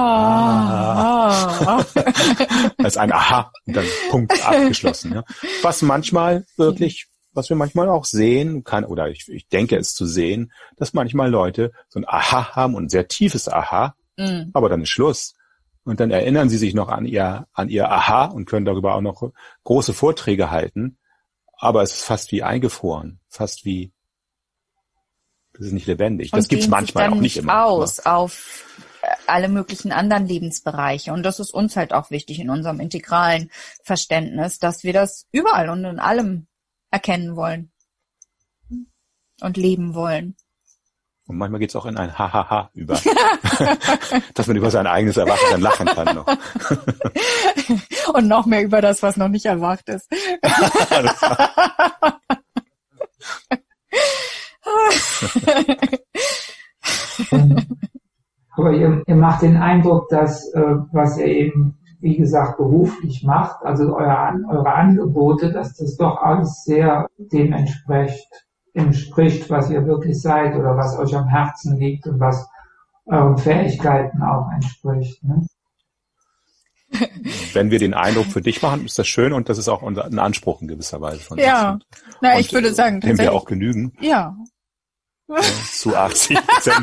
Ah. Als ein Aha und dann Punkt abgeschlossen. Ja. Was manchmal wirklich, was wir manchmal auch sehen kann, oder ich, ich denke es zu sehen, dass manchmal Leute so ein Aha haben und ein sehr tiefes Aha, Mm. aber dann ist Schluss. Und dann erinnern sie sich noch an ihr, an ihr Aha und können darüber auch noch große Vorträge halten. Aber es ist fast wie eingefroren, fast wie, das ist nicht lebendig. Das Und gibt's dehnt manchmal sich dann auch nicht nicht immer. aus auf äh, alle möglichen anderen Lebensbereiche. Und das ist uns halt auch wichtig in unserem integralen Verständnis, dass wir das überall und in allem erkennen wollen und leben wollen. Und manchmal geht's auch in ein Hahaha über, dass man über sein eigenes Erwachen dann lachen kann noch. Und noch mehr über das, was noch nicht erwacht ist. Aber ihr, ihr macht den Eindruck, dass, äh, was ihr eben, wie gesagt, beruflich macht, also euer, eure Angebote, dass das doch alles sehr dem entspricht, entspricht, was ihr wirklich seid oder was euch am Herzen liegt und was euren Fähigkeiten auch entspricht. Ne? Wenn wir den Eindruck für dich machen, ist das schön und das ist auch unser ein Anspruch in gewisser Weise von ja. uns. Ja, na, ich würde sagen, dem wir auch genügen. Ja. ja zu achtzig Prozent.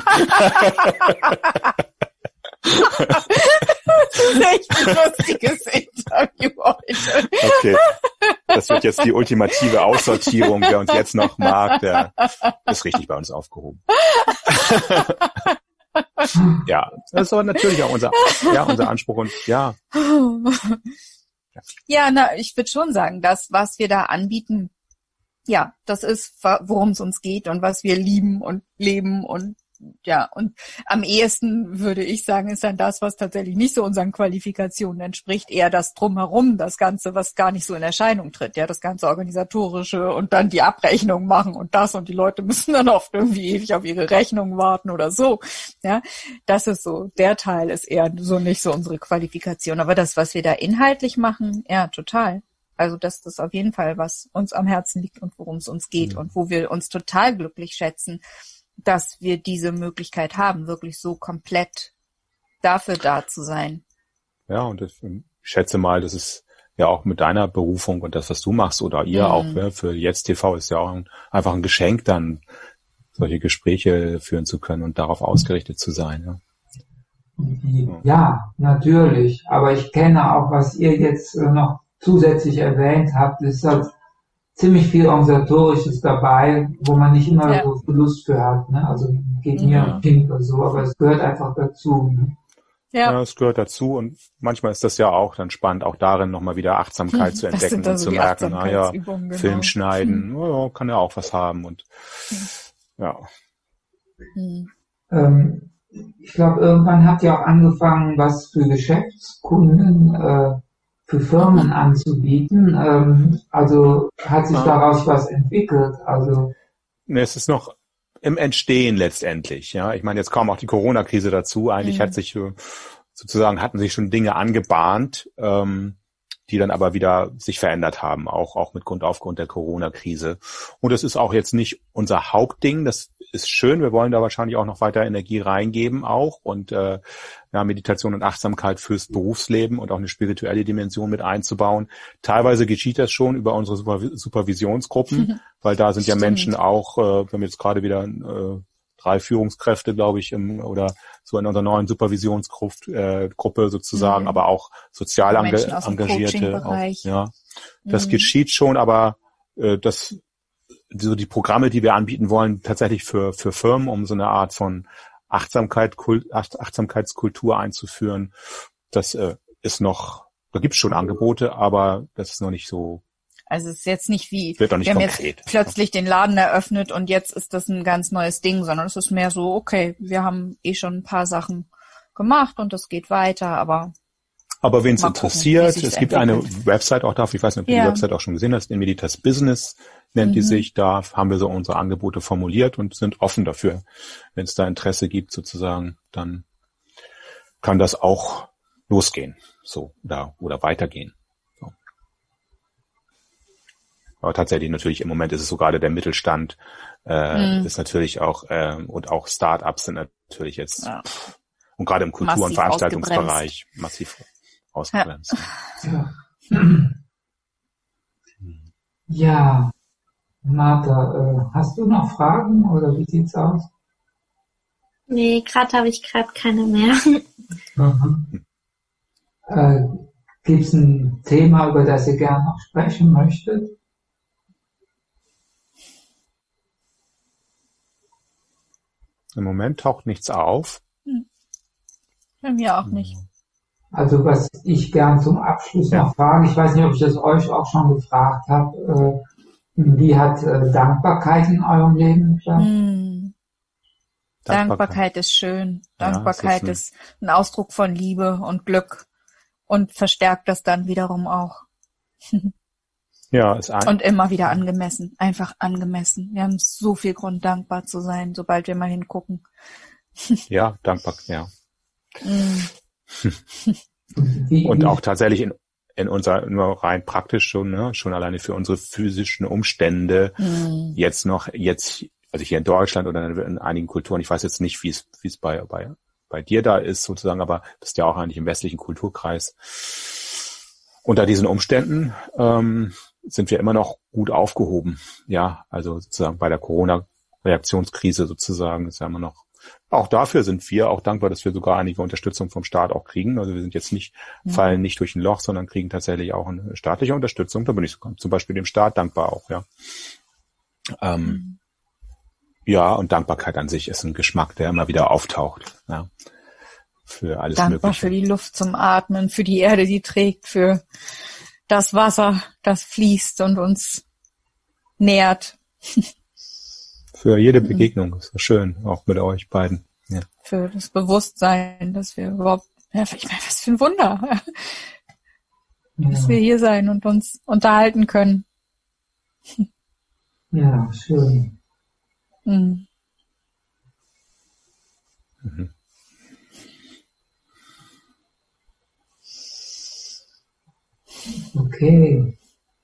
Das ist echt ein lustiges Interview heute. Okay. Das wird jetzt die ultimative Aussortierung. Wer uns jetzt noch mag, der ist richtig bei uns aufgehoben. Ja, das ist aber natürlich auch unser, ja, unser Anspruch und ja. Ja, na, ich würde schon sagen, das, was wir da anbieten, ja, das ist, worum es uns geht und was wir lieben und leben und ja, und am ehesten würde ich sagen, ist dann das, was tatsächlich nicht so unseren Qualifikationen entspricht, eher das Drumherum, das Ganze, was gar nicht so in Erscheinung tritt, ja, das ganze Organisatorische und dann die Abrechnung machen und das und die Leute müssen dann oft irgendwie ewig auf ihre Rechnung warten oder so, ja, das ist so, der Teil ist eher so nicht so unsere Qualifikation, aber das, was wir da inhaltlich machen, ja, total. Also das ist auf jeden Fall, was uns am Herzen liegt und worum es uns geht mhm. und wo wir uns total glücklich schätzen, dass wir diese Möglichkeit haben, wirklich so komplett dafür da zu sein. Ja, und ich schätze mal, das ist ja auch mit deiner Berufung und das, was du machst oder ihr mhm. auch ja, für Jetzt T V ist ja auch ein, einfach ein Geschenk, dann solche Gespräche führen zu können und darauf ausgerichtet zu sein. Ja, ja natürlich. Aber ich kenne auch, was ihr jetzt noch zusätzlich erwähnt habt, ist halt ziemlich viel Organisatorisches dabei, wo man nicht immer ja. so viel Lust für hat, ne? Also geht mir ja. Kind oder so, aber es gehört einfach dazu. Ne? Ja. ja, es gehört dazu und manchmal ist das ja auch dann spannend, auch darin nochmal wieder Achtsamkeit hm, zu entdecken und so zu merken, naja, genau. Film schneiden, hm. oh, kann ja auch was haben und hm. ja. Hm. Ähm, ich glaube, irgendwann habt ihr auch angefangen, was für Geschäftskunden äh, für Firmen anzubieten. Ähm, also hat sich daraus was entwickelt? Also es ist noch im Entstehen letztendlich. Ja, ich meine, jetzt kam auch die Corona-Krise dazu. Eigentlich mhm. hat sich sozusagen hatten sich schon Dinge angebahnt, ähm, die dann aber wieder sich verändert haben, auch auch mit Grund aufgrund der Corona-Krise. Und das ist auch jetzt nicht unser Hauptding. Das ist schön. Wir wollen da wahrscheinlich auch noch weiter Energie reingeben auch und äh, ja, Meditation und Achtsamkeit fürs Berufsleben und auch eine spirituelle Dimension mit einzubauen. Teilweise geschieht das schon über unsere Supervi- Supervisionsgruppen, mhm. weil da sind Stimmt. ja Menschen auch, äh, wir haben jetzt gerade wieder äh, drei Führungskräfte, glaube ich, im, oder so in unserer neuen Supervisionsgruppe äh, Gruppe sozusagen, mhm. aber auch sozial enga- Engagierte. Auch, ja, das mhm. geschieht schon, aber äh, das so die Programme, die wir anbieten wollen, tatsächlich für für Firmen, um so eine Art von Achtsamkeit, Kult, Achtsamkeitskultur einzuführen, das äh, ist noch, da gibt es schon Angebote, aber das ist noch nicht so. Also es ist jetzt nicht wie, wird doch nicht wir haben konkret. Jetzt plötzlich den Laden eröffnet und jetzt ist das ein ganz neues Ding, sondern es ist mehr so, okay, wir haben eh schon ein paar Sachen gemacht und es geht weiter, aber Aber wen es interessiert, es gibt eine Website auch dafür, ich weiß nicht, ob du ja. die Website auch schon gesehen hast, in Meditas Business nennt mhm. die sich, da haben wir so unsere Angebote formuliert und sind offen dafür. Wenn es da Interesse gibt sozusagen, dann kann das auch losgehen, so, oder, oder weitergehen. So. Aber tatsächlich natürlich im Moment ist es so gerade der Mittelstand, äh, mhm. ist natürlich auch, äh, und auch Start-ups sind natürlich jetzt, ja. pff, und gerade im Kultur- massiv und Veranstaltungsbereich massiv ausgebremst. Ja. Ja, Martha, äh, hast du noch Fragen oder wie sieht's aus? Nee, gerade habe ich gerade keine mehr. Mhm. Äh, gibt's ein Thema, über das ihr gerne noch sprechen möchtet? Im Moment taucht nichts auf. Hm. Bei mir auch nicht. Also was ich gern zum Abschluss ja. noch frage, ich weiß nicht, ob ich das euch auch schon gefragt habe, äh, wie hat äh, Dankbarkeit in eurem Leben geklappt? Hm. Dankbarkeit ist schön. Dankbarkeit ja, ist, ist ein Ausdruck von Liebe und Glück und verstärkt das dann wiederum auch. Ja, ist ein und immer wieder angemessen, einfach angemessen. Wir haben so viel Grund, dankbar zu sein, sobald wir mal hingucken. Ja, dankbar, ja. Mm. Und auch tatsächlich in, in unser, nur rein praktisch schon, ne, schon alleine für unsere physischen Umstände, mm. jetzt noch, jetzt, also hier in Deutschland oder in einigen Kulturen, ich weiß jetzt nicht, wie es, wie es bei, bei, bei dir da ist sozusagen, aber das ist ja auch eigentlich im westlichen Kulturkreis. Unter diesen Umständen, ähm, sind wir immer noch gut aufgehoben. Ja, also sozusagen bei der Corona-Reaktionskrise sozusagen ist ja immer noch, auch dafür sind wir auch dankbar, dass wir sogar einige Unterstützung vom Staat auch kriegen. Also wir sind jetzt nicht, mhm. fallen nicht durch ein Loch, sondern kriegen tatsächlich auch eine staatliche Unterstützung. Da bin ich zum Beispiel dem Staat dankbar auch, ja. Ähm, mhm. Ja, und Dankbarkeit an sich ist ein Geschmack, der immer wieder auftaucht, ja. Für alles Dankbar Mögliche. Für die Luft zum Atmen, für die Erde, die trägt, für das Wasser, das fließt und uns nährt. Für jede Begegnung, ist das schön, auch mit euch beiden. Ja. Für das Bewusstsein, dass wir überhaupt, ja, ich meine, was für ein Wunder, ja. dass wir hier sein und uns unterhalten können. Ja, schön. Mhm. Mhm. Okay.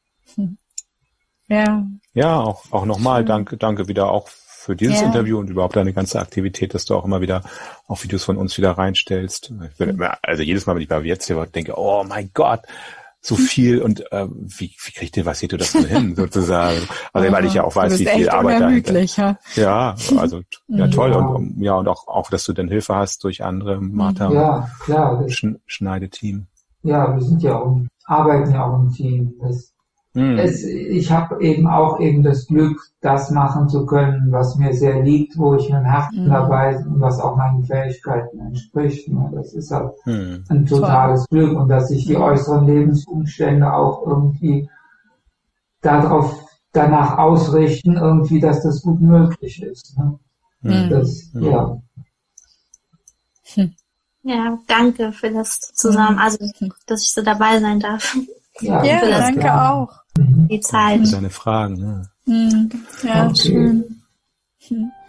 Ja. Ja, auch, auch nochmal danke, danke wieder auch für dieses ja. Interview und überhaupt deine ganze Aktivität, dass du auch immer wieder auch Videos von uns wieder reinstellst. Ich bin immer, also jedes Mal, wenn ich bei jetzt hier denke, oh mein Gott, so viel und äh, wie, wie kriegt ihr, was hier du das so hin, sozusagen. Also oh, weil ich ja auch weiß, wie viel Arbeit dahinter ist. Ja, ja, also ja toll. Ja. Und ja, und auch, auch, dass du dann Hilfe hast durch andere, Martha ja, klar. Sch- Schneideteam. Ja, wir sind ja auch, arbeiten ja auch im Team. Das, hm. es, ich habe eben auch eben das Glück, das machen zu können, was mir sehr liegt, wo ich mit dem Herzen hm. dabei bin und was auch meinen Fähigkeiten entspricht. Das ist halt hm. ein totales Toll. Glück und dass sich die äußeren Lebensumstände auch irgendwie darauf, danach ausrichten, irgendwie, dass das gut möglich ist. Ne? Hm. Das, hm. ja. Hm. Ja, danke für das zusammen, also dass ich so dabei sein darf. Ja, ja danke klar. Auch. Die Zeit. Für deine Fragen. Ja, ja okay. Schön. Hm.